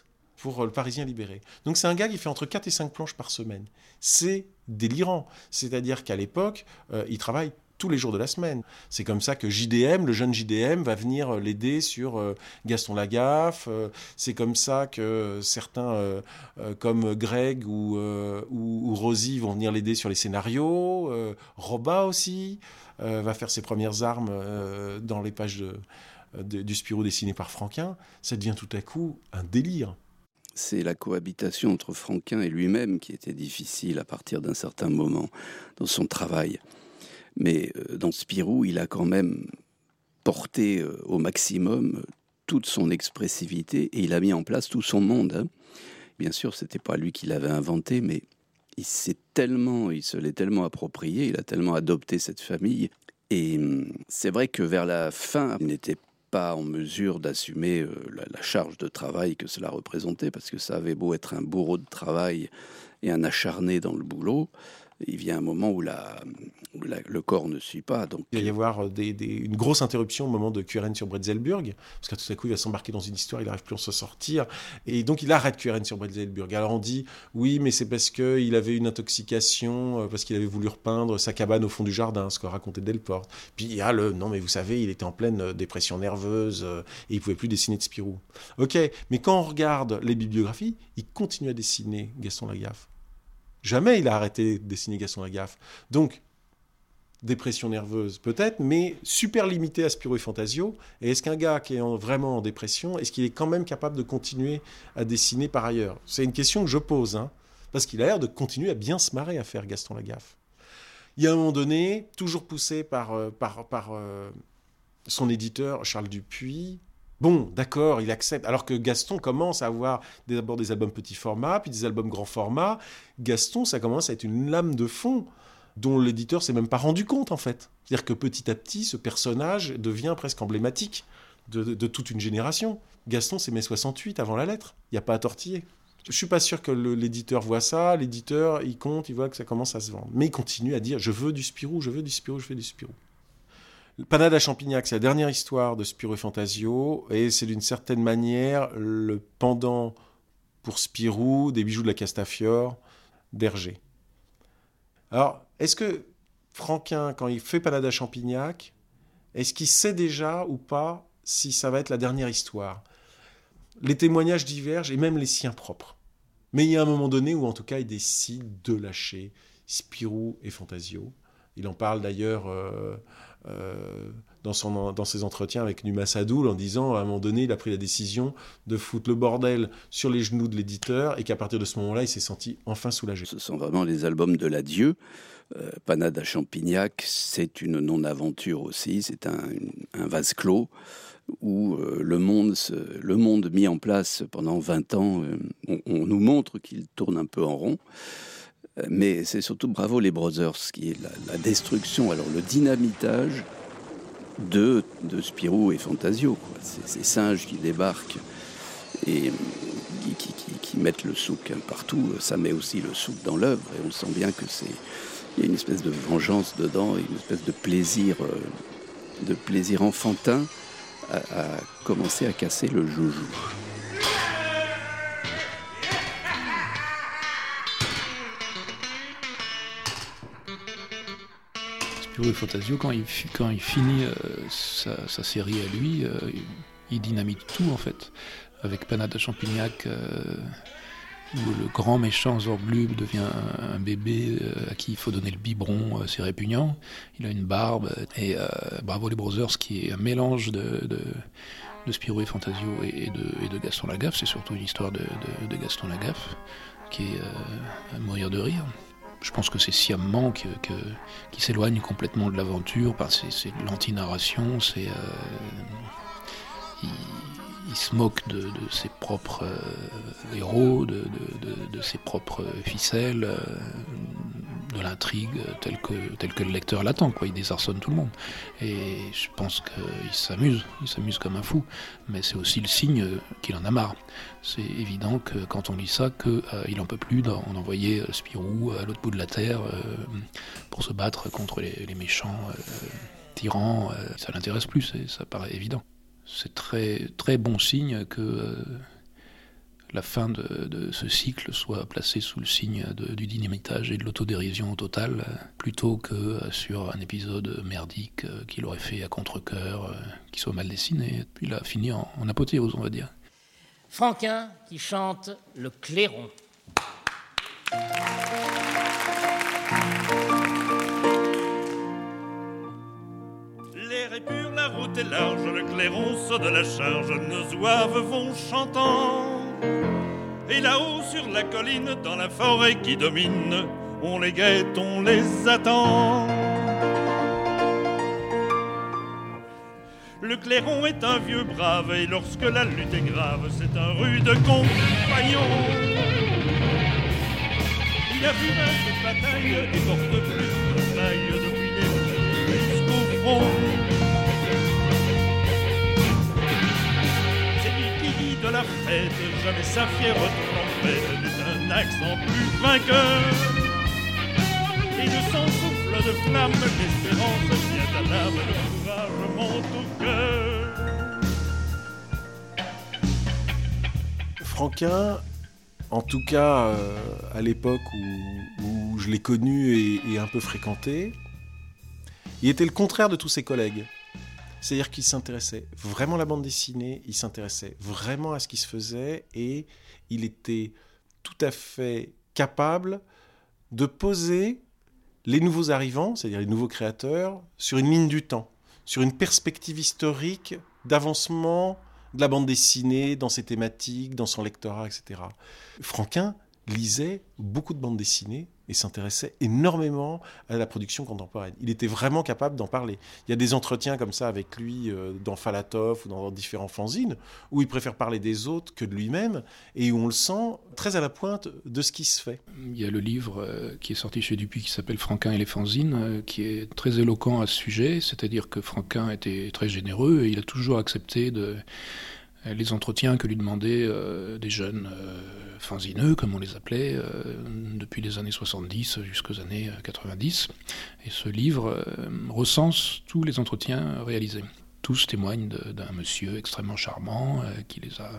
pour Le Parisien libéré. Donc c'est un gars qui fait entre 4 et 5 planches par semaine. C'est délirant. C'est-à-dire qu'à l'époque, il travaille tous les jours de la semaine. C'est comme ça que JDM, le jeune JDM, va venir l'aider sur Gaston Lagaffe. C'est comme ça que certains, comme Greg ou Rosie, vont venir l'aider sur les scénarios. Roba aussi va faire ses premières armes dans les pages du Spirou dessiné par Franquin. Ça devient tout à coup un délire. C'est la cohabitation entre Franquin et lui-même qui était difficile à partir d'un certain moment dans son travail. Mais dans Spirou, il a quand même porté au maximum toute son expressivité et il a mis en place tout son monde. Hein. Bien sûr, ce n'était pas lui qui l'avait inventé, mais il se l'est tellement approprié, il a tellement adopté cette famille. Et c'est vrai que vers la fin, il n'était pas en mesure d'assumer la charge de travail que cela représentait, parce que ça avait beau être un bourreau de travail et un acharné dans le boulot, il vient un moment où le corps ne suit pas. Donc... Il va y avoir une grosse interruption au moment de QRN sur Bretzelburg, parce que tout à coup, il va s'embarquer dans une histoire, il n'arrive plus à se sortir. Et donc, il arrête QRN sur Bretzelburg. Alors, on dit, oui, mais c'est parce qu'il avait une intoxication, parce qu'il avait voulu repeindre sa cabane au fond du jardin, ce que racontait Delporte. Puis, il y a non, mais vous savez, il était en pleine dépression nerveuse, et il ne pouvait plus dessiner de Spirou. Ok, mais quand on regarde les bibliographies, il continue à dessiner Gaston Lagaffe. Jamais il a arrêté de dessiner Gaston Lagaffe. Donc, dépression nerveuse peut-être, mais super limité à Spirou et Fantasio. Et est-ce qu'un gars qui est vraiment en dépression, est-ce qu'il est quand même capable de continuer à dessiner par ailleurs ? C'est une question que je pose, hein, parce qu'il a l'air de continuer à bien se marrer à faire Gaston Lagaffe. Il y a un moment donné, toujours poussé par son éditeur, Charles Dupuis. Bon, d'accord, il accepte. Alors que Gaston commence à avoir d'abord des albums petit format, puis des albums grand format. Gaston, ça commence à être une lame de fond dont l'éditeur ne s'est même pas rendu compte, en fait. C'est-à-dire que petit à petit, ce personnage devient presque emblématique de toute une génération. Gaston, c'est mai 68, avant la lettre. Il n'y a pas à tortiller. Je ne suis pas sûr que l'éditeur voit ça. L'éditeur, il compte, il voit que ça commence à se vendre. Mais il continue à dire « Je veux du Spirou, je veux du Spirou, je veux du Spirou ». Panade à Champignac, c'est la dernière histoire de Spirou et Fantasio, et c'est d'une certaine manière le pendant pour Spirou des bijoux de la Castafiore d'Hergé. Alors, est-ce que Franquin, quand il fait Panade à Champignac, est-ce qu'il sait déjà ou pas si ça va être la dernière histoire ? Les témoignages divergent, et même les siens propres. Mais il y a un moment donné où, en tout cas, il décide de lâcher Spirou et Fantasio. Il en parle d'ailleurs dans ses entretiens avec Numa Sadoul, en disant, à un moment donné, il a pris la décision de foutre le bordel sur les genoux de l'éditeur, et qu'à partir de ce moment-là, il s'est senti enfin soulagé. Ce sont vraiment les albums de l'adieu. Panade à Champignac, c'est une non-aventure aussi, c'est un vase clos, où le monde mis en place pendant 20 ans, on nous montre qu'il tourne un peu en rond. Mais c'est surtout Bravo les Brothers qui est la destruction, alors le dynamitage de Spirou et Fantasio, quoi. Ces singes qui débarquent et qui mettent le souk partout, ça met aussi le souk dans l'œuvre, et on sent bien que il y a une espèce de vengeance dedans, et une espèce de plaisir enfantin à commencer à casser le joujou. Spirou et Fantasio, quand il finit sa série à lui, il dynamite tout en fait. Avec Panade à Champignac, où le grand méchant Zorglub devient un bébé à qui il faut donner le biberon, c'est répugnant. Il a une barbe, et Bravo les Brothers, qui est un mélange de Spirou et Fantasio et de Gaston Lagaffe. C'est surtout une histoire de Gaston Lagaffe, qui est à mourir de rire. Je pense que c'est sciemment qui s'éloigne complètement de l'aventure. C'est de l'anti-narration, il se moque de ses propres héros, de ses propres ficelles, de l'intrigue telle que le lecteur l'attend, quoi. Il désarçonne tout le monde. Et je pense qu'il s'amuse comme un fou, mais c'est aussi le signe qu'il en a marre. C'est évident que quand on lit ça, qu'il n'en peut plus d'envoyer Spirou à l'autre bout de la terre pour se battre contre les méchants tyrans. Ça l'intéresse plus, ça paraît évident. C'est très, très bon signe que la fin de ce cycle soit placée sous le signe du dynamitage et de l'autodérision totale, plutôt que sur un épisode merdique qu'il aurait fait à contre-cœur, qui soit mal dessiné. Puis il a fini en apothéose, on va dire. Franquin qui chante le clairon. L'air est pur, la route est large, le clairon saute de la charge, nos zouaves vont chantant. Et là-haut sur la colline, dans la forêt qui domine, on les guette, on les attend. Le clairon est un vieux brave, et lorsque la lutte est grave, c'est un rude compagnon. Il a vu de bataille et porte plus de taille depuis les jusqu'au front. C'est lui qui dit de la fête, jamais sa fière trompette n'est un accent plus vainqueur. Et de son souffle de flamme, l'espérance vient à l'âme, le courage monte au cœur. Franquin, en tout cas à l'époque où je l'ai connu et un peu fréquenté, il était le contraire de tous ses collègues. C'est-à-dire qu'il s'intéressait vraiment à la bande dessinée, il s'intéressait vraiment à ce qui se faisait et il était tout à fait capable de poser les nouveaux arrivants, c'est-à-dire les nouveaux créateurs, sur une ligne du temps, sur une perspective historique d'avancement de la bande dessinée, dans ses thématiques, dans son lectorat, etc. Franquin lisait beaucoup de bandes dessinées et s'intéressait énormément à la production contemporaine. Il était vraiment capable d'en parler. Il y a des entretiens comme ça avec lui dans Falatov ou dans différents fanzines où il préfère parler des autres que de lui-même et où on le sent très à la pointe de ce qui se fait. Il y a le livre qui est sorti chez Dupuis qui s'appelle Franquin et les fanzines qui est très éloquent à ce sujet, c'est-à-dire que Franquin était très généreux et il a toujours accepté les entretiens que lui demandaient des jeunes fanzineux, comme on les appelait, depuis les années 70 jusqu'aux années 90. Et ce livre recense tous les entretiens réalisés. Tous témoignent d'un monsieur extrêmement charmant qui les a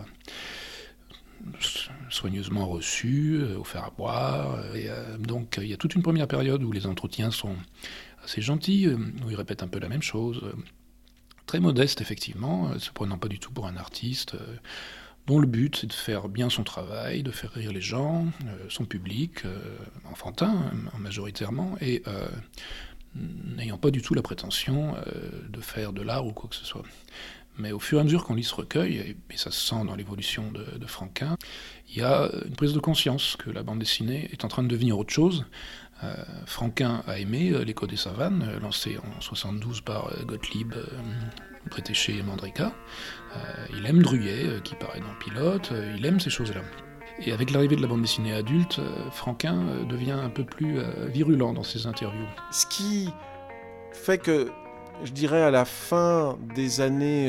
soigneusement reçus, offerts à boire. Et donc il y a toute une première période où les entretiens sont assez gentils, où il répète un peu la même chose. Très modeste, effectivement, se prenant pas du tout pour un artiste, dont le but, c'est de faire bien son travail, de faire rire les gens, son public, enfantin, majoritairement, et n'ayant pas du tout la prétention de faire de l'art ou quoi que ce soit. Mais au fur et à mesure qu'on lit ce recueil, et ça se sent dans l'évolution de Franquin, il y a une prise de conscience que la bande dessinée est en train de devenir autre chose. Franquin a aimé L'écho des savanes, lancé en 72 par Gottlieb, prêté chez Mandrika. Il aime Druillet, qui paraît dans Pilote, il aime ces choses-là. Et avec l'arrivée de la bande dessinée adulte, Franquin devient un peu plus virulent dans ses interviews. Ce qui fait que, je dirais à la fin des années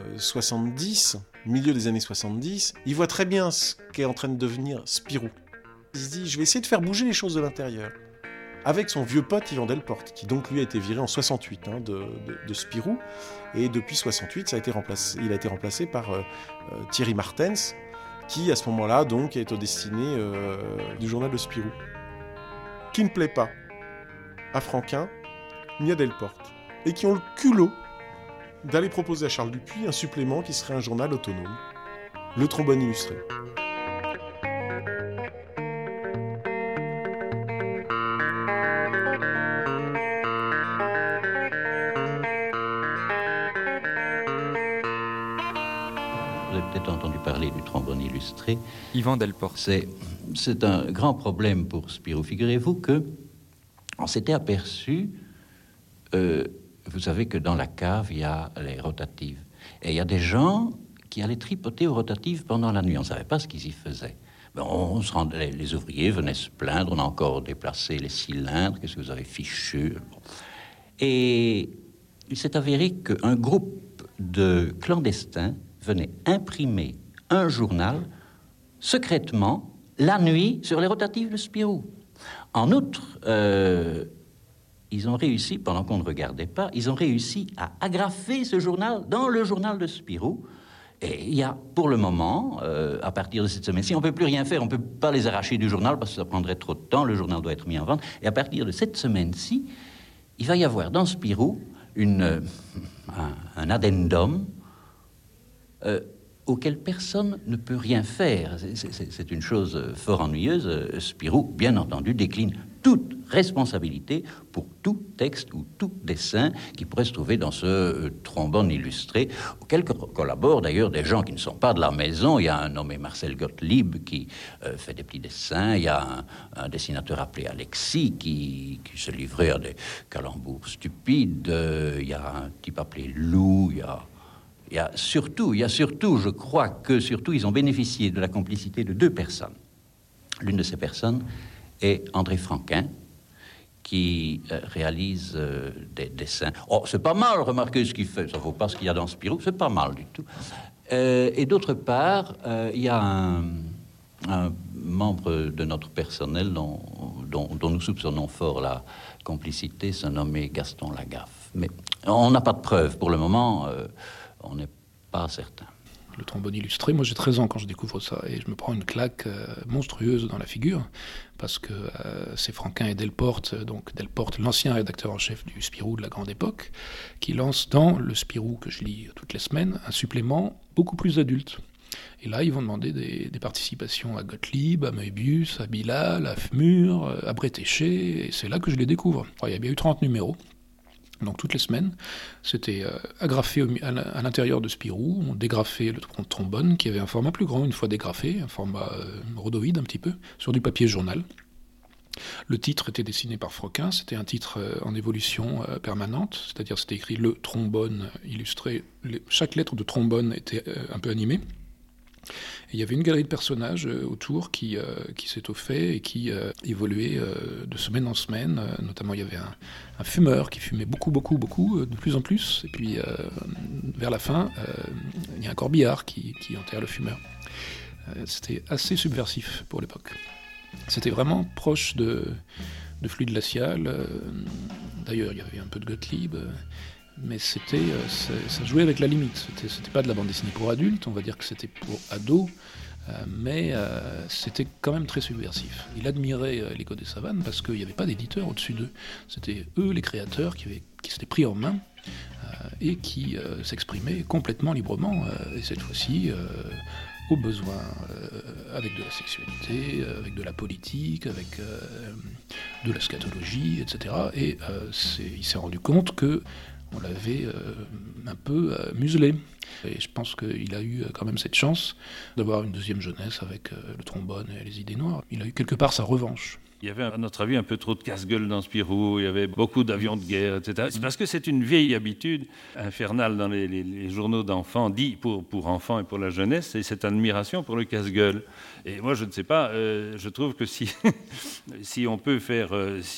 70, milieu des années 70, il voit très bien ce qu'est en train de devenir Spirou. Il se dit, je vais essayer de faire bouger les choses de l'intérieur. Avec son vieux pote Yvan Delporte, qui donc lui a été viré en 68 de Spirou, et depuis 68, il a été remplacé par Thierry Martens, qui à ce moment-là donc est au destiné du journal de Spirou, qui ne plaît pas à Franquin ni à Delporte, et qui ont le culot d'aller proposer à Charles Dupuis un supplément qui serait un journal autonome, Le Trombone Illustré. Entendu parler du Trombone Illustré. Yvan Delporte. C'est un grand problème pour Spirou. Figurez-vous que on s'était aperçu, vous savez que dans la cave, il y a les rotatives. Et il y a des gens qui allaient tripoter aux rotatives pendant la nuit. On ne savait pas ce qu'ils y faisaient. Les ouvriers venaient se plaindre, on a encore déplacé les cylindres, qu'est-ce que vous avez fichu. Et il s'est avéré qu'un groupe de clandestins venait imprimer un journal secrètement la nuit sur les rotatives de Spirou. En outre, ils ont réussi, pendant qu'on ne regardait pas, ils ont réussi à agrafer ce journal dans le journal de Spirou. Et il y a, pour le moment, à partir de cette semaine-ci, on ne peut plus rien faire, on ne peut pas les arracher du journal parce que ça prendrait trop de temps, le journal doit être mis en vente. Et à partir de cette semaine-ci, il va y avoir dans Spirou un addendum auquel personne ne peut rien faire. C'est une chose fort ennuyeuse. Spirou, bien entendu, décline toute responsabilité pour tout texte ou tout dessin qui pourrait se trouver dans ce trombone illustré, auquel collaborent d'ailleurs des gens qui ne sont pas de la maison. Il y a un nommé Marcel Gottlieb qui fait des petits dessins, il y a un dessinateur appelé Alexis qui se livrait à des calembours stupides, il y a un type appelé Lou, il y a surtout, je crois que surtout, ils ont bénéficié de la complicité de 2 personnes. L'une de ces personnes est André Franquin, qui réalise des dessins. Oh, c'est pas mal, remarquez ce qu'il fait. Ça vaut pas ce qu'il y a dans Spirou, c'est pas mal du tout. Et d'autre part, il y a un membre de notre personnel dont nous soupçonnons fort la complicité, se nommé Gaston Lagaffe. Mais on n'a pas de preuves pour le moment. On n'est pas certain. Le trombone illustré, moi j'ai 13 ans quand je découvre ça et je me prends une claque monstrueuse dans la figure parce que c'est Franquin et Delporte, donc Delporte, l'ancien rédacteur en chef du Spirou de la grande époque, qui lance dans le Spirou que je lis toutes les semaines un supplément beaucoup plus adulte. Et là, ils vont demander des participations à Gottlieb, à Moebius, à Bilal, à Fmur, à Bretéché, et c'est là que je les découvre. Alors, il y a bien eu 30 numéros. Donc toutes les semaines, c'était agrafé à l'intérieur de Spirou, on dégrafait le trombone qui avait un format plus grand, une fois dégrafé, un format rhodoïde un petit peu, sur du papier journal. Le titre était dessiné par Franquin, c'était un titre en évolution permanente, c'est-à-dire c'était écrit le trombone illustré, chaque lettre de trombone était un peu animée. Et il y avait une galerie de personnages autour qui s'étoffait et qui évoluait de semaine en semaine. Notamment, il y avait un fumeur qui fumait beaucoup, de plus en plus. Et puis, vers la fin, il y a un corbillard qui enterre le fumeur. C'était assez subversif pour l'époque. C'était vraiment proche de Fluide glacial. D'ailleurs, il y avait un peu de Gottlieb. Mais ça jouait avec la limite. C'était pas de la bande dessinée pour adultes, on va dire que c'était pour ados, mais c'était quand même très subversif. Il admirait l'Écho des Savanes parce qu'il n'y avait pas d'éditeur au-dessus d'eux. C'était eux, les créateurs, qui s'étaient pris en main et qui s'exprimaient complètement librement, et cette fois-ci au besoin, avec de la sexualité, avec de la politique, avec de la scatologie, etc. Et il s'est rendu compte que on l'avait un peu muselé. Et je pense qu'il a eu quand même cette chance d'avoir une deuxième jeunesse avec le trombone et les idées noires. Il a eu quelque part sa revanche. Il y avait, à notre avis, un peu trop de casse-gueule dans Spirou, il y avait beaucoup d'avions de guerre, etc. C'est parce que c'est une vieille habitude infernale dans les journaux d'enfants, dit pour enfants et pour la jeunesse, c'est cette admiration pour le casse-gueule. Et moi, je ne sais pas, je trouve que si on peut faire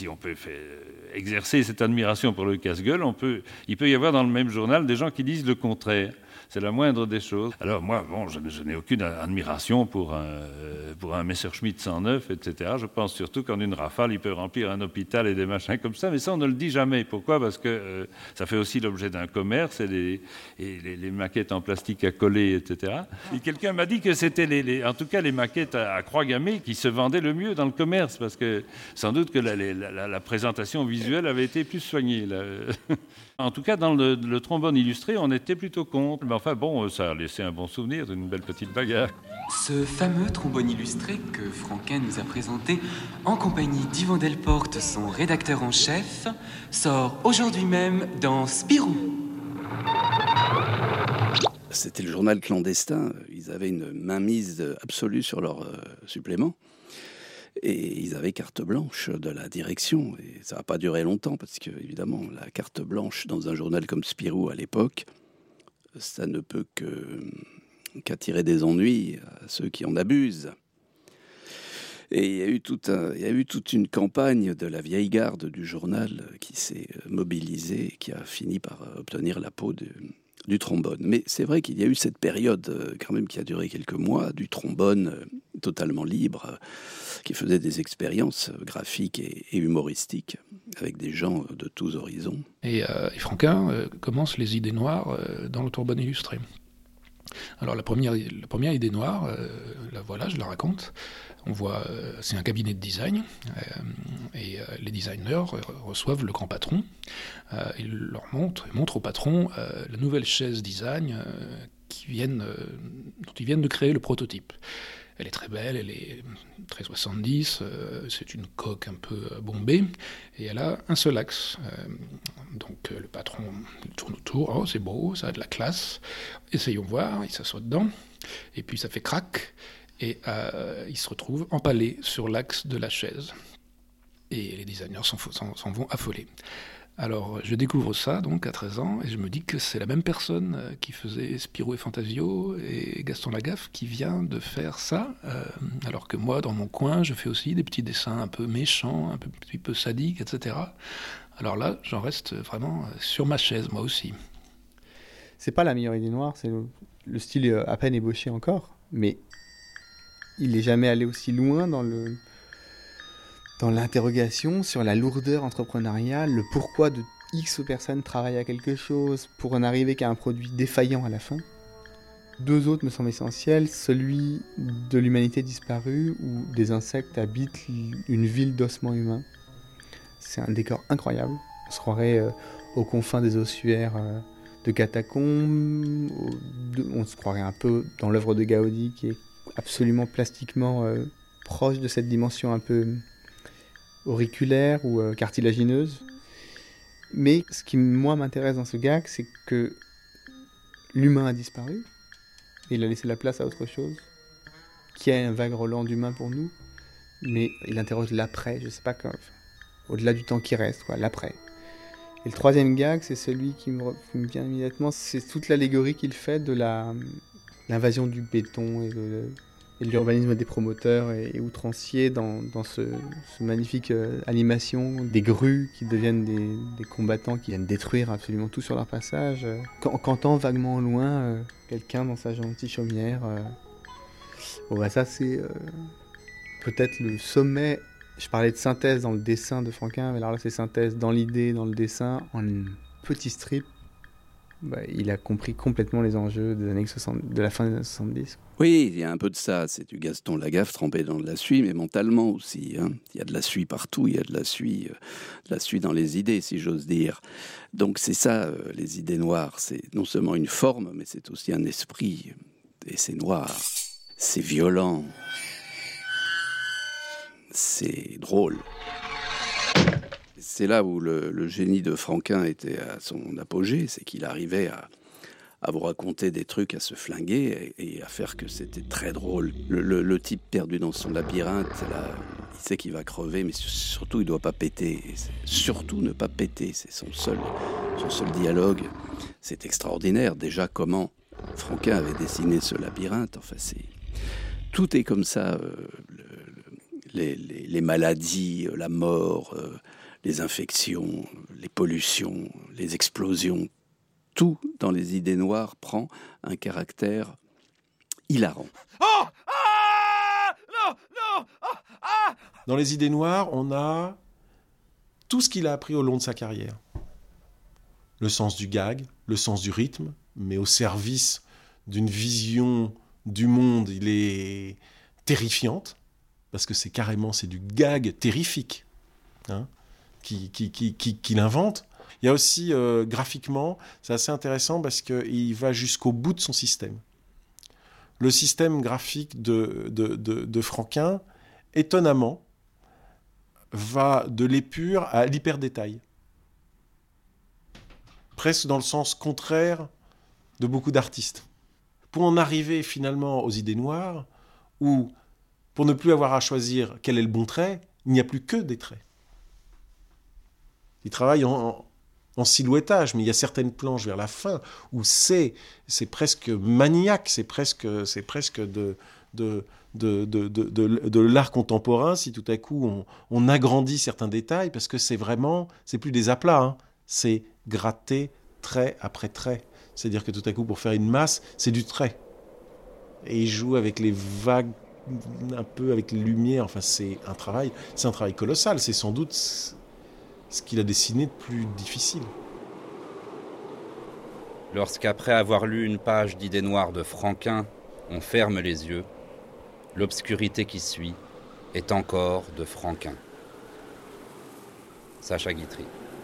exercer cette admiration pour le casse-gueule, il peut y avoir dans le même journal des gens qui disent le contraire. C'est la moindre des choses. Alors moi, je n'ai aucune admiration pour un Messerschmitt 109, etc. Je pense surtout qu'en une rafale, il peut remplir un hôpital et des machins comme ça. Mais ça, on ne le dit jamais. Pourquoi ? Parce que ça fait aussi l'objet d'un commerce et les maquettes en plastique à coller, etc. Et quelqu'un m'a dit que c'était en tout cas les maquettes à croix gammée qui se vendaient le mieux dans le commerce, parce que sans doute que la présentation visuelle avait été plus soignée. En tout cas, dans le trombone illustré, on était plutôt contre. Mais enfin, bon, ça a laissé un bon souvenir d'une belle petite bagarre. Ce fameux trombone illustré que Franquin nous a présenté en compagnie d'Yvan Delporte, son rédacteur en chef, sort aujourd'hui même dans Spirou. C'était le journal clandestin. Ils avaient une mainmise absolue sur leurs suppléments. Et ils avaient carte blanche de la direction. Et ça n'a pas duré longtemps, parce que, évidemment, la carte blanche dans un journal comme Spirou à l'époque, ça ne peut qu'attirer des ennuis à ceux qui en abusent. Et il y a eu toute une campagne de la vieille garde du journal qui s'est mobilisée et qui a fini par obtenir la peau du trombone. Mais c'est vrai qu'il y a eu cette période, quand même, qui a duré quelques mois, du trombone totalement libre, qui faisait des expériences graphiques et humoristiques avec des gens de tous horizons. Et Franquin commence les idées noires dans le trombone illustré. Alors la première idée noire, la voilà, je la raconte. On voit, c'est un cabinet de design, et les designers reçoivent le grand patron. Il montre au patron la nouvelle chaise design dont ils viennent de créer le prototype. Elle est très belle, elle est très 70, c'est une coque un peu bombée, et elle a un seul axe. Donc le patron tourne autour, oh c'est beau, ça a de la classe, essayons voir, il s'assoit dedans, et puis ça fait crac, et il se retrouve empalé sur l'axe de la chaise. Et les designers s'en vont affolés. Alors, je découvre ça, donc, à 13 ans, et je me dis que c'est la même personne qui faisait Spirou et Fantasio et Gaston Lagaffe qui vient de faire ça, alors que moi, dans mon coin, je fais aussi des petits dessins un peu méchants, un petit peu sadiques, etc. Alors là, j'en reste vraiment sur ma chaise, moi aussi. C'est pas la meilleure idée noire, c'est le style à peine ébauché encore, mais il n'est jamais allé aussi loin dans l'interrogation sur la lourdeur entrepreneuriale, le pourquoi de X personnes travaillent à quelque chose pour en arriver qu'à un produit défaillant à la fin. 2 autres me semblent essentiels, celui de l'humanité disparue où des insectes habitent une ville d'ossements humains. C'est un décor incroyable, on se croirait aux confins des ossuaires de catacombes, on se croirait un peu dans l'œuvre de Gaudi qui est absolument plastiquement proche de cette dimension un peu auriculaire ou cartilagineuse. Mais ce qui, moi, m'intéresse dans ce gag, c'est que l'humain a disparu, et il a laissé la place à autre chose, qui a un vague Roland d'humain pour nous, mais il interroge l'après, je sais pas, au-delà du temps qui reste, quoi, l'après. Et le troisième gag, c'est celui qui me vient immédiatement, c'est toute l'allégorie qu'il fait de l'invasion du béton et de l'urbanisme des promoteurs et outranciers dans ce magnifique animation des grues qui deviennent des combattants qui viennent détruire absolument tout sur leur passage. Qu'entend vaguement au loin quelqu'un dans sa gentille chaumière. Ça c'est peut-être le sommet. Je parlais de synthèse dans le dessin de Franquin, mais alors là c'est synthèse dans l'idée, dans le dessin, en un petit strip. Il a compris complètement les enjeux des années 60, de la fin des années 70. Oui, il y a un peu de ça. C'est du Gaston Lagaffe trempé dans de la suie, mais mentalement aussi. Hein. Il y a de la suie partout, il y a de la suie dans les idées, si j'ose dire. Donc c'est ça, les idées noires. C'est non seulement une forme, mais c'est aussi un esprit. Et c'est noir, c'est violent, c'est drôle. C'est là où le génie de Franquin était à son apogée, c'est qu'il arrivait à vous raconter des trucs, à se flinguer et à faire que c'était très drôle. Le type perdu dans son labyrinthe, là, il sait qu'il va crever, mais surtout il ne doit pas péter. Surtout ne pas péter, c'est son seul dialogue. C'est extraordinaire. Déjà, comment Franquin avait dessiné ce labyrinthe. Enfin, tout est comme ça. Les maladies, la mort, les infections, les pollutions, les explosions, tout dans les idées noires prend un caractère hilarant. Oh ah non non ah. Dans les idées noires, on a tout ce qu'il a appris au long de sa carrière. Le sens du gag, le sens du rythme, mais au service d'une vision du monde, il est terrifiante, parce que c'est du gag terrifique, hein, qu'il invente. Il y a aussi, graphiquement, c'est assez intéressant parce qu'il va jusqu'au bout de son système. Le système graphique de Franquin, étonnamment, va de l'épure à l'hyper-détail. Presque dans le sens contraire de beaucoup d'artistes. Pour en arriver finalement aux idées noires, où, pour ne plus avoir à choisir quel est le bon trait, il n'y a plus que des traits. Il travaille en silhouettage, mais il y a certaines planches vers la fin où c'est presque maniaque, c'est presque de l'art contemporain, si tout à coup on agrandit certains détails, parce que c'est plus des aplats, hein, c'est gratter trait après trait. C'est-à-dire que tout à coup, pour faire une masse, c'est du trait. Et il joue avec les vagues, un peu avec les lumières, enfin c'est un travail colossal, c'est sans doute ce qu'il a dessiné de plus difficile. Lorsqu'après avoir lu une page d'idées noires de Franquin, on ferme les yeux, l'obscurité qui suit est encore de Franquin. Sacha Guitry.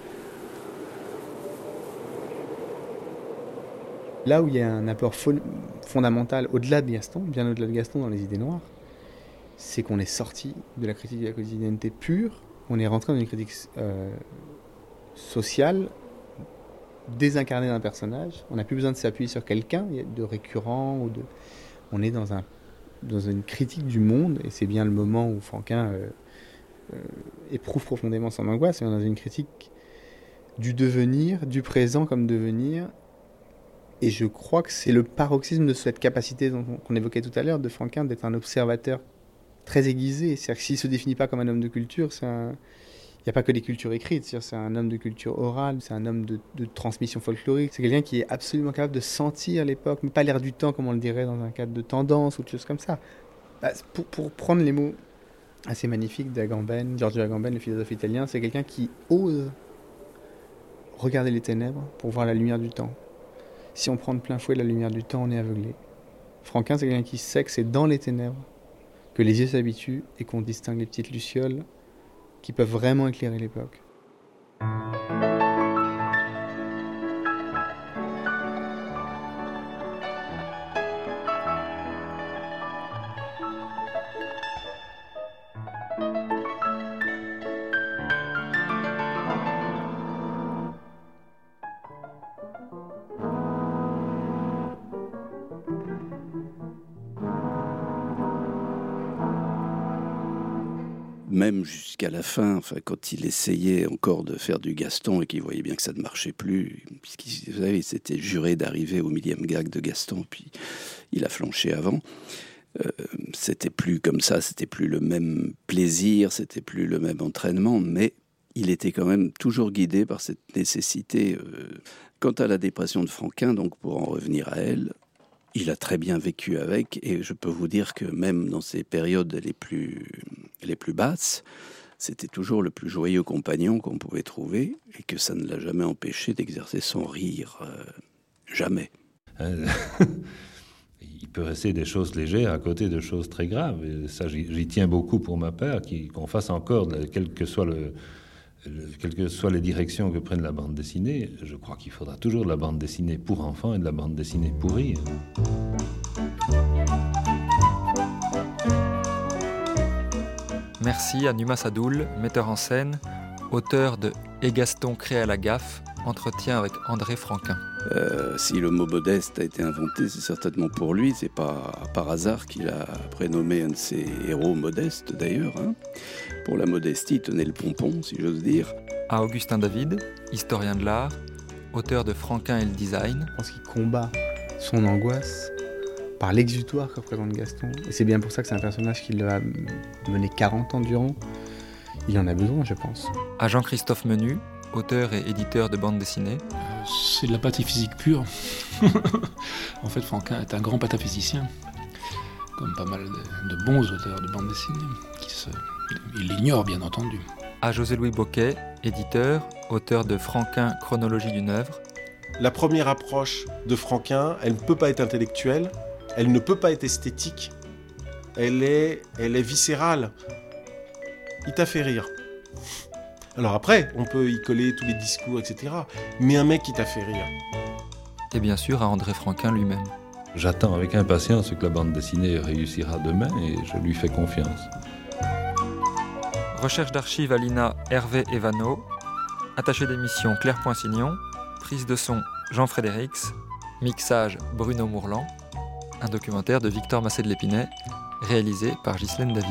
Là où il y a un apport fondamental au-delà de Gaston, bien au-delà de Gaston dans les idées noires, c'est qu'on est sorti de la critique de la quotidienneté pure, on est rentré dans une critique sociale, désincarnée d'un personnage. On n'a plus besoin de s'appuyer sur quelqu'un de récurrent ou de... On est dans une critique du monde, et c'est bien le moment où Franquin éprouve profondément son angoisse. On est dans une critique du devenir, du présent comme devenir. Et je crois que c'est le paroxysme de cette capacité qu'on évoquait tout à l'heure de Franquin d'être un observateur très aiguisé. C'est-à-dire que s'il ne se définit pas comme un homme de culture, il n'y a pas que des cultures écrites. C'est un homme de culture orale, c'est un homme de transmission folklorique. C'est quelqu'un qui est absolument capable de sentir l'époque, mais pas l'air du temps comme on le dirait dans un cadre de tendance ou de choses comme ça. Pour prendre les mots assez magnifiques d'Agamben, Giorgio Agamben, le philosophe italien, c'est quelqu'un qui ose regarder les ténèbres pour voir la lumière du temps. Si on prend de plein fouet la lumière du temps, on est aveuglé. Franquin, c'est quelqu'un qui sait que c'est dans les ténèbres que les yeux s'habituent et qu'on distingue les petites lucioles qui peuvent vraiment éclairer l'époque. Même jusqu'à la fin, quand il essayait encore de faire du Gaston et qu'il voyait bien que ça ne marchait plus, puisqu'il vous savez, il s'était juré d'arriver au 1000e gag de Gaston, puis il a flanché avant. C'était plus comme ça, c'était plus le même plaisir, c'était plus le même entraînement, mais il était quand même toujours guidé par cette nécessité. Quant à la dépression de Franquin, donc pour en revenir à elle, il a très bien vécu avec, et je peux vous dire que même dans ces périodes les plus basses, c'était toujours le plus joyeux compagnon qu'on pouvait trouver, et que ça ne l'a jamais empêché d'exercer son rire. Jamais. Il peut rester des choses légères à côté de choses très graves. Et ça, j'y tiens beaucoup pour ma part, qu'on fasse encore, quel que soit quelles que soient les directions que prenne la bande dessinée, je crois qu'il faudra toujours de la bande dessinée pour enfants et de la bande dessinée pour rire. Merci à Numa Sadoul, metteur en scène, auteur de Et Gaston crée à la gaffe, entretien avec André Franquin. Si le mot modeste a été inventé, c'est certainement pour lui. C'est pas par hasard qu'il a prénommé un de ses héros Modeste, d'ailleurs. Pour la modestie, tenait le pompon, si j'ose dire. À Augustin David, historien de l'art, auteur de Franquin et le design. Je pense qu'il combat son angoisse par l'exutoire que représente Gaston. Et c'est bien pour ça que c'est un personnage qui l'a mené 40 ans durant. Il en a besoin, je pense. À Jean-Christophe Menu, auteur et éditeur de bande dessinée. C'est de la pataphysique pure. En fait, Franquin est un grand pataphysicien, comme pas mal de bons auteurs de bande dessinée. Il l'ignore, bien entendu. À José-Louis Boquet, éditeur, auteur de Franquin, chronologie d'une œuvre. La première approche de Franquin, elle ne peut pas être intellectuelle, elle ne peut pas être esthétique, elle est viscérale. Il t'a fait rire. Alors après, on peut y coller tous les discours, etc. Mais un mec qui t'a fait rire. Et bien sûr à André Franquin lui-même. J'attends avec impatience que la bande dessinée réussira demain et je lui fais confiance. Recherche d'archives à l'INA Hervé Evano. Attaché d'émission Claire Poinsignon. Prise de son Jean Frédérix. Mixage Bruno Mourlan. Un documentaire de Victor Massé de l'Épinay, réalisé par Ghislaine David.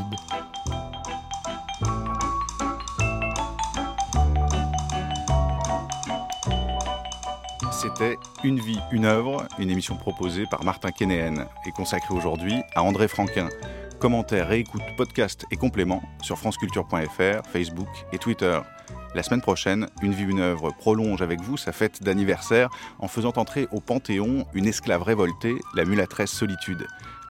C'était Une vie, une œuvre, une émission proposée par Martin Kénéen et consacrée aujourd'hui à André Franquin. Commentaires, réécoutes, podcasts et compléments sur franceculture.fr, Facebook et Twitter. La semaine prochaine, Une vie, une œuvre prolonge avec vous sa fête d'anniversaire en faisant entrer au Panthéon une esclave révoltée, la mulâtresse Solitude.